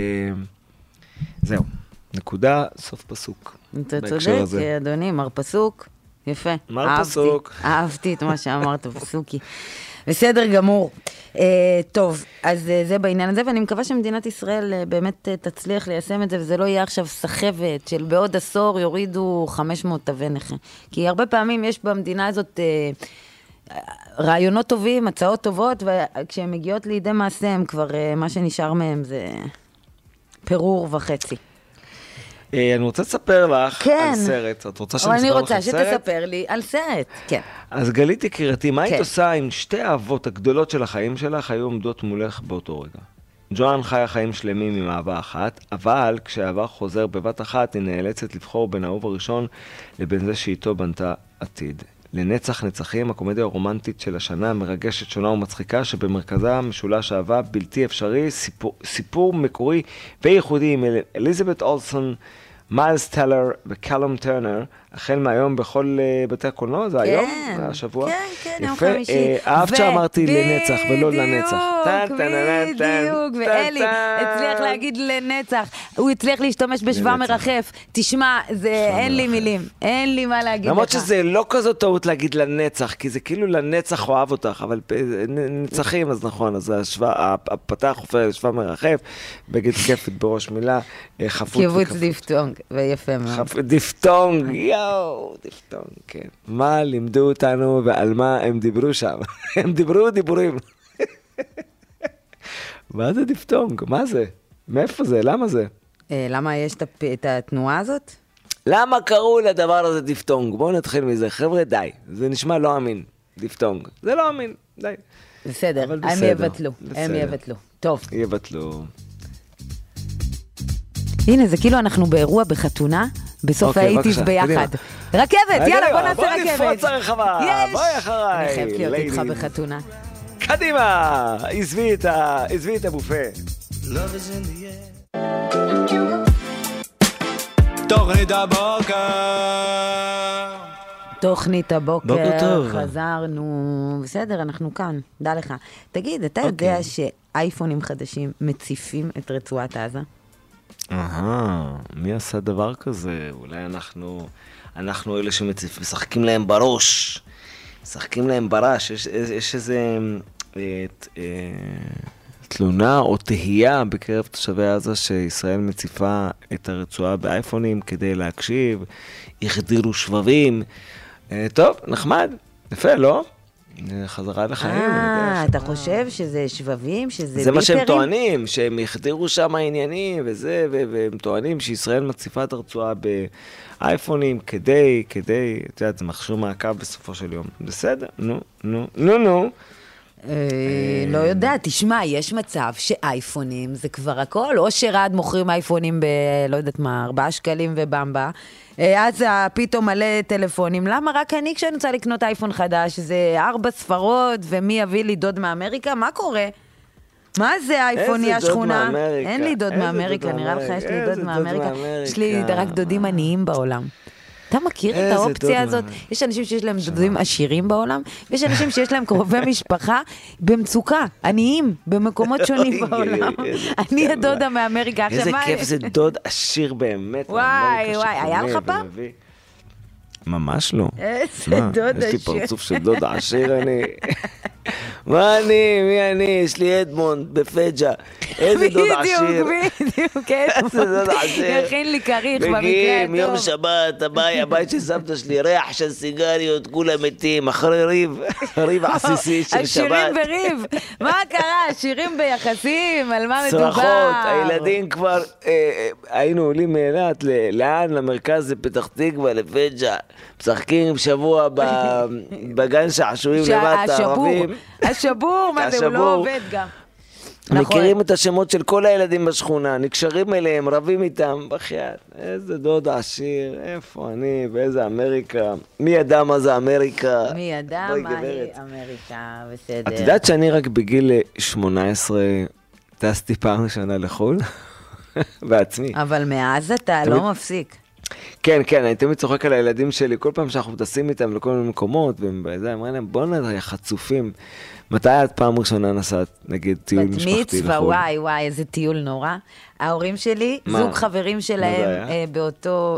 זהו, נקודה, סוף פסוק. אתה צודק, אדוני, מר פסוק, יפה. מר פסוק. אהבתי את מה שאמרת, פסוקי. בסדר גמור. טוב, אז זה בעניין הזה, ואני מקווה שמדינת ישראל באמת תצליח ליישם את זה, וזה לא יהיה עכשיו סחבת של בעוד עשור יורידו 500 תווי נכה. כי הרבה פעמים יש במדינה הזאת רעיונות טובים, הצעות טובות, וכשהן מגיעות לידי מעשה, הם כבר, מה שנשאר מהם זה פירור וחצי. אני רוצה לספר לך על סרט. את רוצה שאני אספר לך על סרט? אני רוצה שתספר לי על סרט, כן. אז גלית יקירתי, מה היית עושה אם שתי האהבות הגדולות של החיים שלך היו עומדות מולך באותו רגע? ג'ואן חיה חיים שלמים עם אהבה אחת, אבל כשהאהבה חוזר בבת אחת, היא נאלצת לבחור בין האהוב הראשון לבין זה שאיתו בנתה עתיד. לנצח נצחים, הקומדיה הרומנטית של השנה, מרגשת, שונה ומצחיקה, שבמרכזה משולש אהבה בלתי אפשרי, סיפור מקורי וייחודי עם אליזבת אולסון, מיילס טלר וקלום טרנר, החל מהיום בכל בתי הקולנוע, זה היום, השבוע. כן, יום חמישי. אהבת שאמרתי לנצח ולא לנצח. בדיוק, ואלי הצליח להגיד לנצח, הוא הצליח להשתמש בשבא מרחף, תשמע, אין לי מילים, אין לי מה להגיד לך. למרות שזה לא כזאת טעות להגיד לנצח, כי זה כאילו לנצח אוהב אותך, אבל נצחים, אז נכון, אז הפתח הופך לשבא מרחף, בגד כיפת בראש מילה, חפות קיבוץ דיפטונג, ויפה מאוד. דיפטונג, יאו, דיפטונג, כן. מה לימדו אותנו ועל מה הם דיברו שם? הם דיברו דיבורים. מה זה דיפטונג? מה זה? מאיפה זה? למה זה? למה יש את התנועה הזאת? למה קראו לדבר הזה דיפטונג? בואו נתחיל מזה. חבר'ה, די. זה נשמע לא אמין. דיפטונג. זה לא אמין. די. בסדר. הם יבטלו. הם יבטלו. טוב. יבטלו. הנה, זה כאילו אנחנו באירוע בחתונה, בסוף האיטיז ביחד. רכבת, יאללה, בוא נעשה רכבת. בוא נפרוץ הרחבה, בואי אחריי. אני חייב להיות איתך בחתונה. קדימה, עזבי את הבופה. תוכנית הבוקר. תוכנית הבוקר. בוקר טוב. חזרנו. בסדר, אנחנו כאן. דע לך. תגיד, אתה יודע שאייפונים חדשים מציפים את רצועת עזה? מי עשה דבר כזה? אולי אנחנו אלה שמשחקים להם בראש. משחקים להם בראש. יש איזה תלונה או תהייה בקרב תושבי עזה שישראל מציפה את הרצועה באייפונים כדי להקשיב, יחדירו שבבים. טוב, נחמד, יפה, לא? חזרה לחיים. אתה חושב שזה שבבים, שזה ביפרים? זה מה שהם טוענים, שהם יחדירו שם העניינים וזה, והם טוענים שישראל מציפה את הרצועה באייפונים כדי, את יודעת, זה מכשיר מעקב בסופו של יום. בסדר, נו. לא יודע, תשמע, יש מצב שאייפונים זה כבר הכל, או שרד מוכרים אייפונים לא יודעת מה, 4 שקלים ובמבה, אז פתאום מלא טלפונים. למה רק אני כשאני רוצה לקנות אייפון חדש, זה 4 ספרות, ומי יביא לי דוד מאמריקה? מה קורה? מה זה אייפון נהיה שכונה? אין לי דוד מאמריקה, נראה לך יש לי דוד מאמריקה. יש לי רק דודים עניים בעולם. אתה מכיר את האופציה הזאת? יש אנשים שיש להם דודים עשירים בעולם, ויש אנשים שיש להם קרובי משפחה במצוקה, עניים, במקומות שונים בעולם. אני הדודה מאמריקה. איזה כיף זה דוד עשיר באמת. וואי, היה לך פעם? ממש לא. איזה דוד יש לי עשיר. פרצוף של דוד עשיר, אני... מה אני? מי אני? יש לי אדמונד בפג'ה. איזה דוד עשיר. בדיוק, איזה דוד עשיר. יכין לי כריך במקרה מגיעים יום הטוב. שבת, הבית של סבתא שלי, ריח של סיגריות, כולם מתים, אחרי ריב עסיסי של שבת. השירים בריב, מה קרה? שירים ביחסים, על מה מדובר? צרחות, הילדים כבר, היינו עולים מאילת, לאן? למרכז לפתח תקווה, לפג'ה. משחקים שבוע בגן שעשועים למטה, ערבים. השבור, מה זה, הוא לא עובד גם. מכירים את השמות של כל הילדים בשכונה, נקשרים אליהם, רבים איתם, בחייאת, איזה דוד עשיר, איפה אני, באיזה אמריקה, מי ידע מה זה אמריקה? מי ידע בואי, מה גברת. היא אמריקה, בסדר. את יודעת שאני רק בגיל 18 טסתי פעם ראשונה לחו"ל? בעצמי. אבל מאז אתה לא מפסיק. כן, כן, אני תמיד צוחק על הילדים שלי, כל פעם שאנחנו טסים איתם לכל מיני מקומות, וזה, אמרה להם, בוא נראה, חצופים. מתי את פעם ראשונה נסעת, נגיד, טיול משפחתי לחו"ל? בת מצווה, וואי, איזה טיול נורא. ההורים שלי, זוג חברים שלהם באותו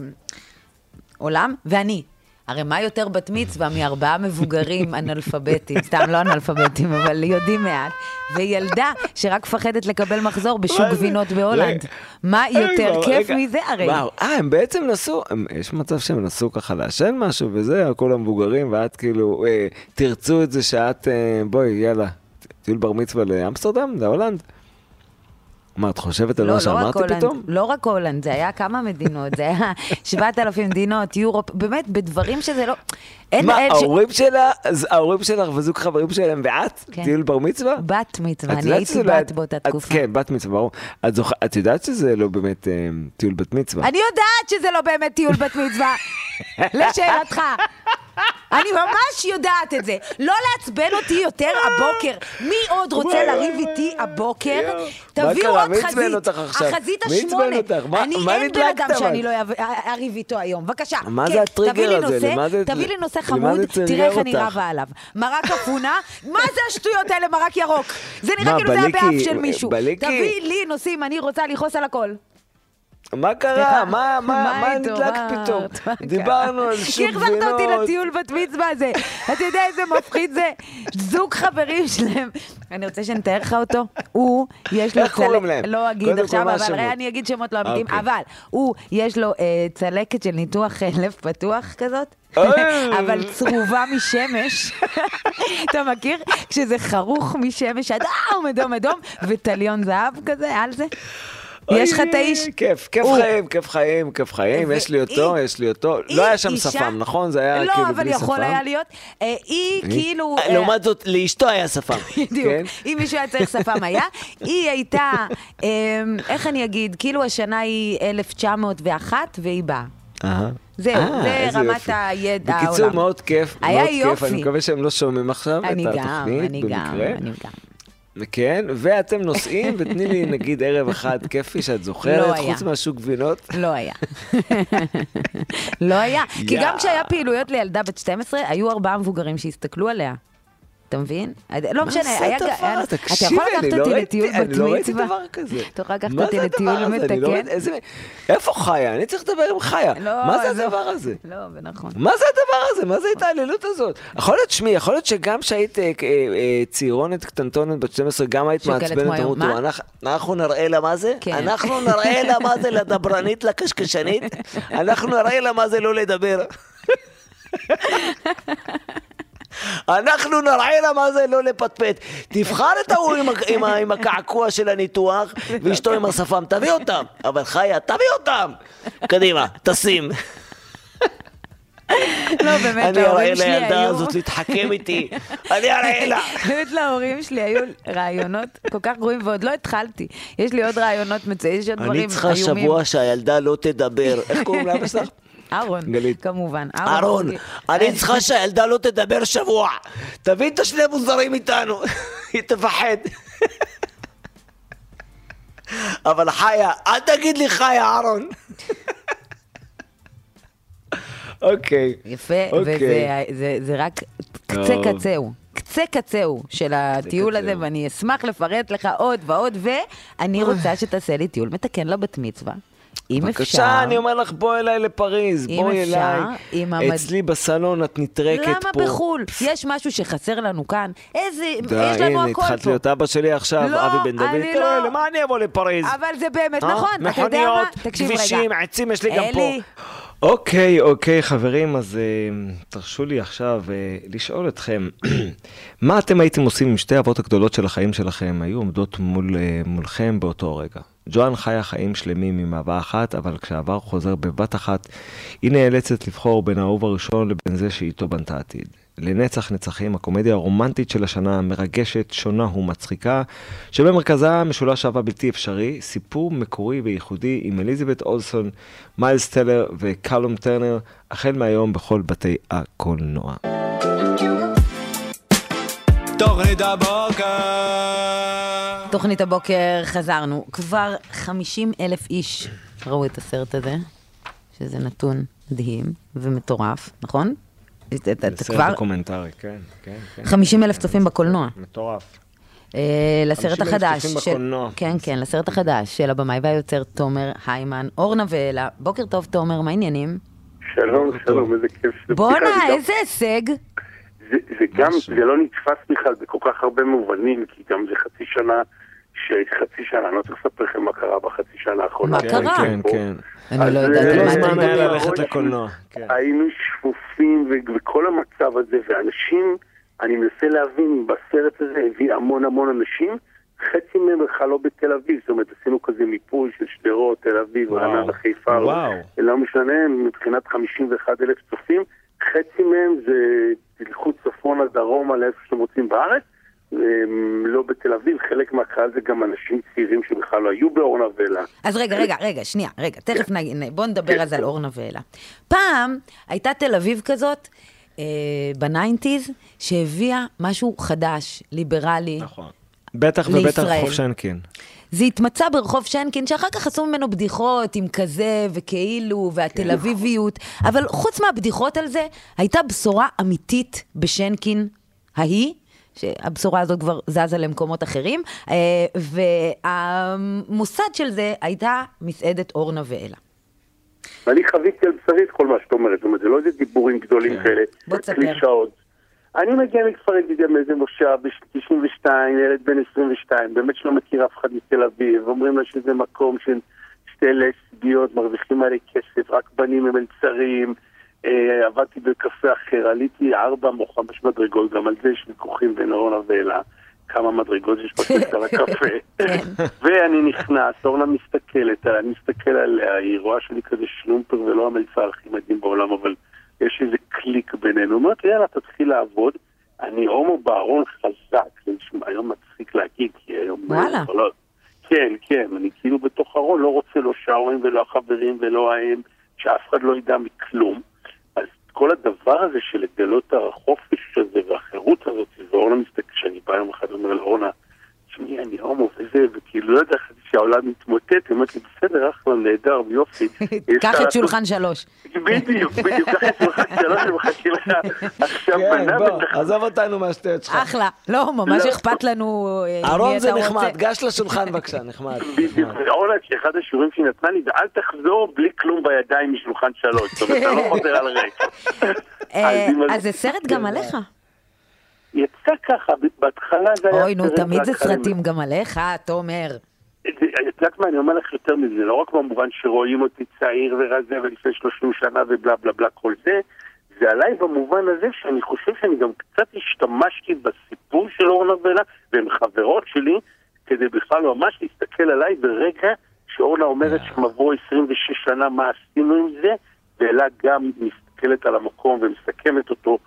עולם, ואני. הרי מה יותר בת מצווה מ4 מבוגרים אנאלפביתים, סתם לא אנאלפביתים, אבל יודעים מעט, וילדה שרק פחדת לקבל מחזור בשוק גבינות בהולנד. מה יותר כיף מזה הרי? הם בעצם נסו, יש מצב שהם נסו ככה לעשן משהו וזה, כל המבוגרים, ואת כאילו, תרצו את זה שאת, בואי, יאללה, טיול בר מצווה לאמסטרדם, זה הולנד. מה, את חושבת על מה שאמרתי פתאום? לא רק הולנד, זה היה כמה מדינות, זה היה 7,000 מדינות, יורופ, באמת, בדברים שזה לא... מה, ההורים שלך וזוג חברים שלהם ואת? טיול בר מצווה? בת מצווה, אני הייתי בת באותה תקופה. כן, בת מצווה, ברור. את יודעת שזה לא באמת טיול בת מצווה? אני יודעת שזה לא באמת טיול בת מצווה. לשאלתך. אני ממש יודעת את זה. לא לעצבן אותי יותר הבוקר. מי עוד רוצה לריב איתי הבוקר? תביאו עוד חזית. החזית 8. אני אין בן אדם שאני לא אריב איתו היום. בבקשה. מה זה הטריגר הזה? תביא לי נושא חמוד, תראה איך אני רבה עליו. מרק אפונה? מה זה השטויות האלה, מרק ירוק? זה נראה כאילו זה היה באף של מישהו. תביא לי נושאים, אני רוצה לכעוס על הכל. מה קרה? מה נדלק פתאום? דיברנו על שוק גבינות. כי החזרת אותי לטיול בת מצווה הזה. אתה יודע איזה מפחיד זה? זוג חברים שלהם. אני רוצה שנתאר לך אותו. הוא, יש לו איך קוראים להם? לא אגיד עכשיו, אבל אני אגיד שמות לא אמיתיים. אבל הוא, יש לו צלקת של ניתוח לב פתוח כזאת. אבל צרובה משמש. אתה מכיר? כשזה חרוך משמש, אדום, וטליון זהב כזה, על זה. יש לך את האיש? כיף חיים, יש לי אותו. לא היה שם שפם, נכון? זה היה כאילו בלי שפם. לא, אבל יכול היה להיות. היא כאילו... לעומת זאת, לאשתו היה שפם. בדיוק. אם מישהו היה צריך שפם היה. היא הייתה, איך אני אגיד, כאילו השנה היא 1901 והיא באה. זהו, זה רמת הידע העולם. בקיצור, מאוד כיף. היה יופי. אני מקווה שהם לא שומעים עכשיו את התוכנית במקרה. אני גם. כן, ואתם נוסעים, ותני לי נגיד ערב אחד כיפי שאת זוכרת, חוץ מהשוק גבינות. לא היה. לא היה. כי גם כשהיה פעילויות לילדה בת 12, היו 4 מבוגרים שהסתכלו עליה. אתה מבין? לא משנה, היה... אתה יכול לקחת אותי לטיול בת מצווה? אני לא ראיתי דבר כזה. אתה יכול לקחת אותי לטיול מתקן? איפה חיה? אני צריך לדבר עם חיה. מה זה הדבר הזה? לא, ונכון. מה זה הדבר הזה? מה זה ההתעללות הזאת? יכול להיות שגם שהיית צעירונת קטנטונת בת 12, גם היית מעצבנת, אנחנו נראה לה מה זה? אנחנו נראה לה מה זה לדברנית, לקשקשנית? אנחנו נראה לה מה זה לא לדבר. אנחנו נראה לה מה זה לא לפטפט. תבחר את ההוא עם הקעקוע של הניתוח ואשתו עם השפם, תביא אותם. אבל חיה, תביא אותם. קדימה, תשים. לא, באמת, להורים שלי היו... אני אראה לילדה הזאת להתחכם איתי. אני אראה לה. באמת, להורים שלי היו רעיונות כל כך גרועים, ועוד לא התחלתי. יש לי עוד רעיונות מצויים, יש עוד דברים איומים. אני צריכה שבוע שהילדה לא תדבר. איך קוראים לאבא שלך? אהרון, כמובן. אהרון, אני צריכה שהילדה לא תדבר שבוע. תביא את השני מוזרים איתנו. היא תפחד. אבל חיה, אל תגיד לי חיה, אהרון. אוקיי. יפה, וזה רק קצה קצהו של הטיול הזה, ואני אשמח לפרט לך עוד ועוד, ואני רוצה שתעשה לי טיול מתקן לבת מצווה. אם אפשר... בבקשה, אני אומר לך, בואי אליי לפריז, בואי אליי. אצלי בסלון את נטרקת פה. למה בחול? יש משהו שחסר לנו כאן. יש לנו הכל פה. התחלת להיות אבא שלי עכשיו, אבי בן דוד. תראה, למה אני אבוא לפריז? אבל זה באמת נכון. מכוניות, כבישים, עצים יש לי גם פה. אוקיי, חברים, אז תרשו לי עכשיו לשאול אתכם, מה אתם הייתם עושים עם שתי אבות הגדולות של החיים שלכם, היו עומדות מולכם באותו רגע? ג'ואן חיה חיים שלמים עם אהבה אחת, אבל כשהעבר חוזר בבת אחת, היא נאלצת לבחור בין האהוב הראשון לבין זה שאיתו בנתה עתיד. לנצח נצחים, הקומדיה הרומנטית של השנה, מרגשת, שונה ומצחיקה, שבמרכזה משולש אהבה בלתי אפשרי, סיפור מקורי וייחודי עם אליזבת אולסון, מיילס טלר וקלום טרנר, החל מהיום בכל בתי הקולנוע. תוכנית הבוקר חזרנו. כבר 50,000 איש ראו את הסרט הזה, שזה נתון מדהים ומטורף, נכון? סרט דוקומנטרי, כן. 50,000 צופים בקולנוע. מטורף. לסרט החדש. כן, לסרט החדש של הבמאי והיוצר תומר היימן, אורנה ואלה. בוקר טוב תומר, מה העניינים? שלום, איזה כיף. בונה, איזה הישג. זה גם, זה לא נתפס בכלל בכל כך הרבה מובנים, כי גם זה חצי שנה, אני לא צריך לספר לכם מה קרה בחצי שנה האחרונה. מה קרה? כן. אני לא יודעת על מה אתה מדבר. ללכת לקולנוע. היינו שפופים וכל המצב הזה, ואנשים, אני מנסה להבין, בסרט הזה הביא המון אנשים, חצי מהם בכלל לא בתל אביב, זאת אומרת, עשינו כזה מיפוי של שדרות, תל אביב, רעננה, חיפה, לא משנה, מבחינת 51,000 צופים, חצי מהם זה תלכו צפון הדרום על איפה שאתם רוצים בארץ, לא בתל אביב, חלק מהקהל זה גם אנשים צעירים שבכלל לא היו באורנה ואלה. אז רגע, תכף בוא נדבר אז על אורנה ואלה. פעם הייתה תל אביב כזאת, בניינטיז, שהביאה משהו חדש, ליברלי. נכון. בטח ובטח רחוב שנקין. זה התמצא ברחוב שנקין, שאחר כך עשו ממנו בדיחות עם כזה וכאילו, והתל אביביות, אבל חוץ מהבדיחות על זה, הייתה בשורה אמיתית בשנקין ההיא, שהבשורה הזאת כבר זזה למקומות אחרים, והמוסד של זה הייתה מסעדת אורנה ואלה. ואני חוויתי על בשרי את כל מה שאת אומרת, זאת אומרת, זה לא איזה דיבורים גדולים כאלה, קלישאות. אני מגיע מכפר ידידיה מאיזה מושב ב-92, ילד בן 22, באמת שלא מכיר אף אחד מתל אביב, אומרים לה שזה מקום של שתי לסביות, מרוויחים עלי כסף, רק בנים הם מלצרים, עבדתי בקפה אחר, עליתי 4 או 5 מדרגות, גם על זה יש ויכוחים בין אורנה ואלה, כמה מדרגות יש בכניסה לקפה, ואני נכנס, אורנה מסתכלת, אני מסתכל עליה, היא רואה שלי כזה שלומפר ולא המלצר הכי מדהים בעולם, אבל יש איזה קליק בינינו, אומרת, יאללה, תתחיל לעבוד, אני הומו בארון חזק, היום מצחיק להגיד, כי היום... וואלה. כן, אני כאילו בתוך ארון, לא רוצה לא שעורים ולא החברים ולא ההם, שאף אחד לא ידע מכלום, אז כל הדבר הזה של לגלות החופש הזה והחירות הזאת, ואורנה מסתכל, כשאני בא יום אחד ואומר לאורנה, שמי, אני הומו וזה, וכאילו לא יודע שהעולם מתמוטט, אמרת לי, בסדר, אחלה, נהדר, ביופי. קח את שולחן 3. בדיוק, קח את שולחן 3, ומחכה לך עכשיו מנה ותחזור. עזוב אותנו מהשטויות שלך. אחלה, לא, ממש אכפת לנו. ארון זה נחמד, גש לשולחן בבקשה, נחמד. בדיוק, אורנה, שאחד השיעורים שהיא נתנה לי, ואל תחזור בלי כלום בידיים משולחן 3, זאת אומרת, אתה לא חוזר על ריק. אז זה סרט גם עליך. יצא ככה, בהתחלה זה היה... אוי, נו, תמיד זה סרטים גם עליך, תומר. יודעת מה, אני אומר לך יותר מזה, לא רק במובן שרואים אותי צעיר ורזה ולפני 30 שנה ובלה בלה בלה כל זה, זה עליי במובן הזה שאני חושב שאני גם קצת השתמשתי בסיפור של אורנה ואלה, והם חברות שלי, כדי בכלל ממש להסתכל עליי ברגע שאורנה אומרת שמבוא 26 שנה מה עשינו עם זה, ואלה גם מסתכלת על המקום ומסכמת אותו,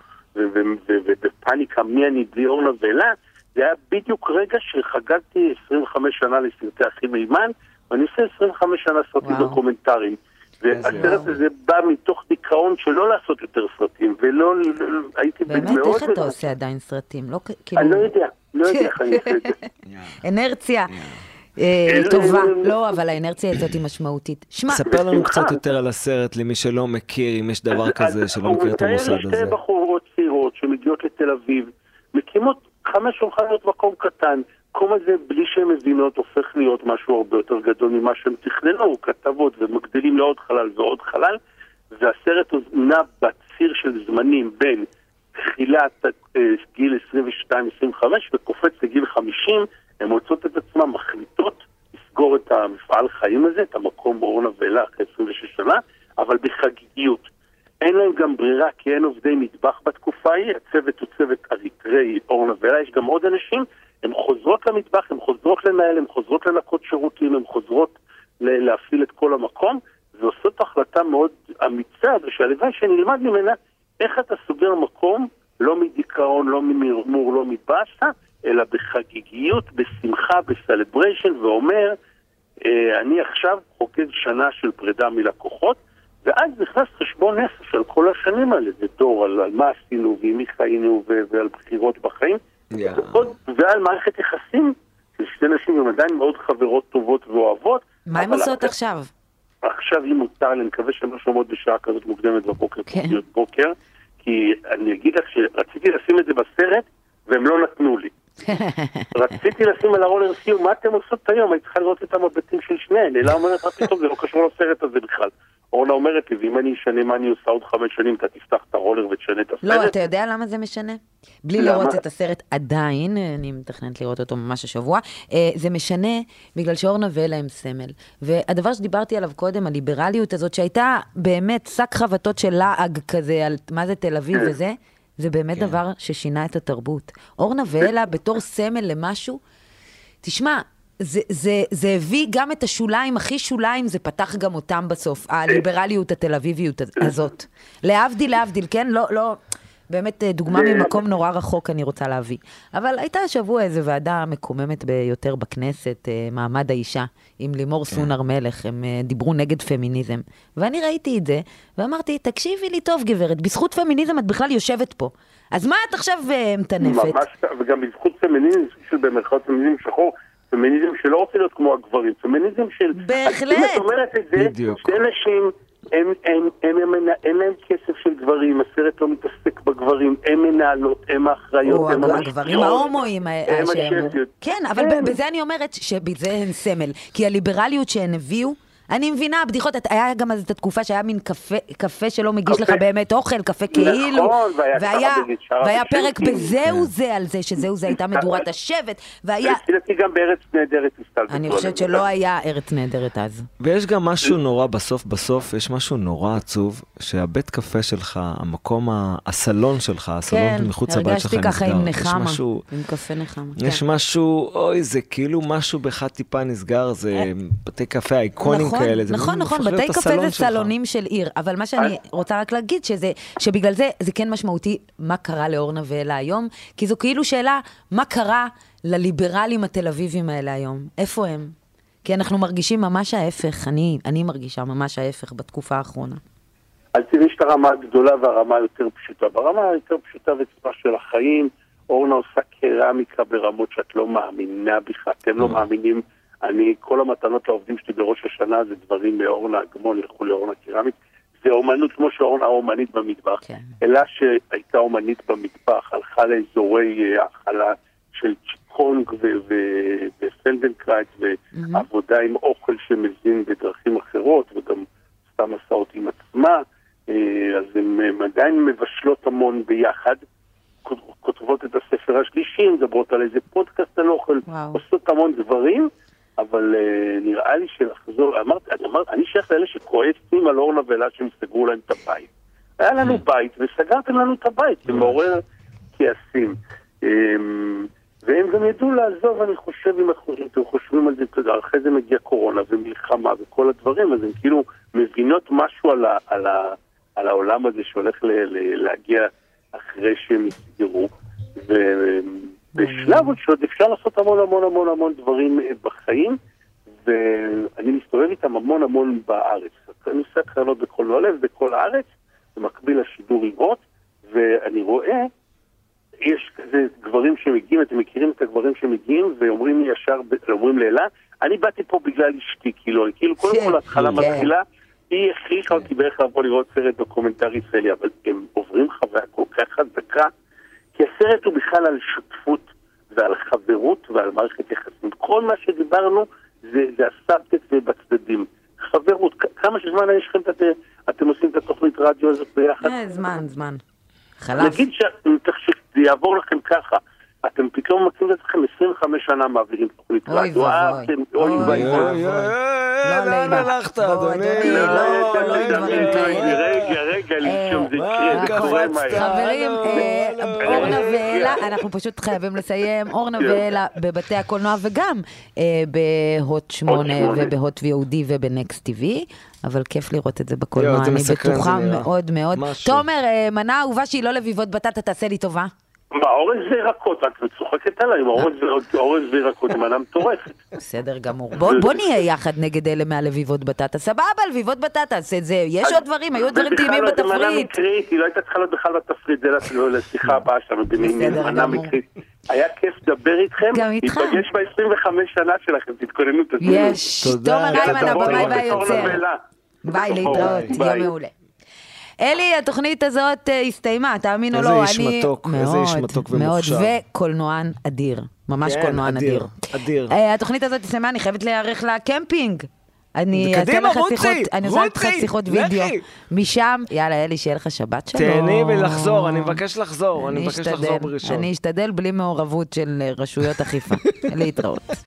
ובפניקה מי אני בלי אורנה ואלה, זה היה בדיוק רגע שחגגתי 25 שנה לסרטי הכי מימן, ואני עושה 25 שנה סרטים דוקומנטרים. והסרט הזה בא מתוך דיכאון שלא לעשות יותר סרטים, ולא הייתי באמת, איך אתה עושה עדיין סרטים? אני לא יודע איך אני עושה את זה. אנרציה. טובה, לא, אבל האנרציה הזאת היא משמעותית. ספר לנו קצת יותר על הסרט, למי שלא מכיר, אם יש דבר כזה שלא מכיר את המוסד הזה. שתי בחורות צעירות שמגיעות לתל אביב, מקימות 5 שולחנות מקום קטן, המקום הזה, בלי שהן מבינות, הופך להיות משהו הרבה יותר גדול ממה שהם תכננו, כתבות ומגדילים לעוד חלל ועוד חלל, והסרט נע בציר של זמנים בין תחילת גיל 22-25 וקופץ לגיל 50, הן מוצאות את עצמן, מחליטות לסגור את המפעל חיים הזה, את המקום באורנה ואלה אחרי 26 שנה, אבל בחגיגיות. אין להם גם ברירה, כי אין עובדי מטבח בתקופה ההיא, הצוות הוא צוות אריתראי, אורנה ואלה, יש גם עוד אנשים, הן חוזרות למטבח, הן חוזרות לנהל, הן חוזרות לנקות שירותים, הן חוזרות להפעיל את כל המקום, ועושות החלטה מאוד אמיצה, ושהלוואי שנלמד ממנה איך אתה סוגר מקום, לא מדיכאון, לא ממרמור, לא מבאסה, אלא בחגיגיות, בשמחה, בסלבריישן, ואומר, אני עכשיו חוקד שנה של פרידה מלקוחות, ואז נכנס חשבון נפש על כל השנים האלה, זה דור על מה עשינו, ועם מי חיינו, ועל בחירות בחיים, ועל מערכת יחסים, של שתי נשים הם עדיין מאוד חברות טובות ואוהבות. מה הן עושות עכשיו? עכשיו היא מותר, אני מקווה שהן לא שומעות בשעה כזאת מוקדמת בבוקר, בוקר, כי אני אגיד לך שרציתי לשים את זה בסרט, והם לא נתנו לי. רציתי לשים על הרולר סיום, מה אתם עושות היום? אני צריכה לראות את המבטים של שניהם. לילה אומרת, מה פתאום, זה לא קשור לסרט הזה בכלל. אורנה אומרת לי, ואם אני אשנה מה אני עושה עוד 5 שנים, אתה תפתח את הרולר ותשנה את הסרט. לא, אתה יודע למה זה משנה? בלי לראות את הסרט עדיין, אני מתכננת לראות אותו ממש השבוע, זה משנה בגלל שאורנה ואלה הם סמל. והדבר שדיברתי עליו קודם, הליברליות הזאת, שהייתה באמת שק חבטות של לעג כזה, על מה זה תל אביב וזה, זה באמת דבר ששינה את התרבות. אורנה ואלה בתור סמל למשהו, תשמע, זה הביא גם את השוליים, הכי שוליים, זה פתח גם אותם בסוף, הליברליות התל אביביות הזאת. להבדיל, כן? לא, באמת דוגמה ממקום נורא רחוק אני רוצה להביא. אבל הייתה השבוע איזו ועדה מקוממת ביותר בכנסת, מעמד האישה, עם לימור סונר מלך, הם דיברו נגד פמיניזם. ואני ראיתי את זה, ואמרתי, תקשיבי לי טוב גברת, בזכות פמיניזם את בכלל יושבת פה. אז מה את עכשיו מטנפת? ממש, וגם בזכות פמיניזם, של במרכאות פמיניזם שחור, פמיניזם שלא רוצה להיות כמו הגברים, פמיניזם של... בהחלט. את אומרת את זה, שתי נשים, אין להם כסף של גברים, הסרט לא מתעסק בגברים, הם מנהלות, הם האחראיות, הם הגברים ההומואים, כן, אבל בזה אני אומרת שבזה הן סמל, כי הליברליות שהן הביאו, אני מבינה, בדיחות, היה גם אז את התקופה שהיה מין קפה שלא מגיש לך באמת אוכל, קפה כאילו, והיה פרק בזהו זה על זה, שזהו זה הייתה מדורת השבט, והיה... תלתי גם בארץ נהדרת. אני חושבת שלא היה ארץ נהדרת אז. ויש גם משהו נורא בסוף, יש משהו נורא עצוב, שהבית קפה שלך, המקום, הסלון שלך, הסלון מחוץ לבית שלך נסגר. הרגשתי ככה עם נחמה, עם קפה נחמה. יש משהו, אוי, זה כאילו משהו באחד טיפה נסגר, זה בתי קפה האיקונים כאלה. נכון, בתי קפה זה סלונים של עיר, אבל מה שאני רוצה רק להגיד, שבגלל זה כן משמעותי מה קרה לאורנה ואלה היום, כי זו כאילו שאלה, מה קרה לליברלים התל אביבים האלה היום? איפה הם? כי אנחנו מרגישים ממש ההפך, אני מרגישה ממש ההפך בתקופה האחרונה. אז יש את הרמה הגדולה והרמה היותר פשוטה. ברמה היותר פשוטה וצפה של החיים, אורנה עושה קרמיקה ברמות שאת לא מאמינה בכלל, אתם לא מאמינים. כל המתנות לעובדים שלי בראש השנה זה דברים מאורנה אגמון, ילכו לאורנה קרמית. זה אומנות כמו שאורנה אומנית במטבח, אלא שהייתה אומנית במטבח, הלכה לאזורי האכלה של צ'יקונג ופלדנקרייט, ועבודה עם אוכל שמזין בדרכים אחרות, וגם סתם מסעות עם עצמה, אז הן עדיין מבשלות המון ביחד, כותבות את הספר השלישי, מדברות על איזה פודקאסט על אוכל, עושות המון דברים, אבל נראה לי שלחזור, אני שייך לאלה שכועסים על אורנה ואלה שהם סגרו להם את הבית. היה לנו בית, וסגרתם לנו את הבית, זה מעורר כעסים. והם גם ידעו לעזוב, אני חושב, אם אתם חושבים על זה, אחרי זה מגיע קורונה ומלחמה וכל הדברים, אז הם כאילו מבינות משהו על העולם הזה שהולך להגיע אחרי שהם יסגרו, בשלב שעוד אפשר לעשות המון דברים בחיים, ואני מסתובב איתם המון בארץ. אני עושה הקרנות בכל לולב, בכל הארץ, במקביל לשידור עירות, ואני רואה, יש כזה גברים שמגיעים, אתם מכירים את הגברים שמגיעים, ואומרים לי ישר, אומרים לאלה, אני באתי פה בגלל אשתי, כאילו קודם כל התחלה מתחילה, היא הכריחה אותי בערך לבוא לראות סרט דוקומנטרי ישראלי, אבל הם עוברים חוויה כל כך חזקה, כי הסרט הוא בכלל על שותפות ועל חברות ועל מערכת יחסים. כל מה שדיברנו זה הסאבטקסט ובצדדים. חברות, כמה שזמן יש לכם, אתם עושים את התוכנית רדיו הזאת ביחד? זמן. חלף. נגיד שזה יעבור לכם ככה, אתם פתאום מוצאים את אתכם 25 שנה מעבירים תוכנית רדיו. אוי ואבוי. לאן הלכת, אדוני? לא דברים כאלה. רגע, לשום זה יקרה. חברים, אורנה ואלה, אנחנו פשוט חייבים לסיים. אורנה ואלה בבתי הקולנוע וגם בהוט 8 ובהוט VOD ובנקסט TV, אבל כיף לראות את זה בקולנוע, אני בטוחה מאוד מאוד. תומר, מנה אהובה שהיא לא לביבות בטטה, תעשה לי טובה. מה, אורז וירקות, את צוחקת עליי, אורז וירקות, מנה מטורפת. בסדר גמור. בוא נהיה יחד נגד אלה מהלביבות בטטה. סבבה, לביבות בטטה, יש עוד דברים, היו דברים טעימים בתפריט. זה מנה מקרית, היא לא הייתה צריכה להיות בכלל בתפריט, זה לשיחה הבאה שלנו, מנה מקרית. היה כיף לדבר איתכם, גם איתך. ניפגש ב-25 שנה שלכם, תתכוננו, תזמינו. יש, תומר ריימן, הבמאי והיוצר. ביי, להתראות, יום מעולה. אלי, התוכנית הזאת הסתיימה, תאמין או לא, איזה איש מתוק, איזה איש מתוק ומוכשר. וקולנוען אדיר, ממש קולנוען אדיר. התוכנית הזאת הסתיימה, אני חייבת להיערך לקמפינג. קדימה, רוצי, אני עושה לך שיחות וידאו. משם, יאללה, אלי, שיהיה לך שבת שלום. תהני ולחזור, אני מבקש לחזור, אני מבקש לחזור בראשון. אני אשתדל בלי מעורבות של רשויות אכיפה. להתראות.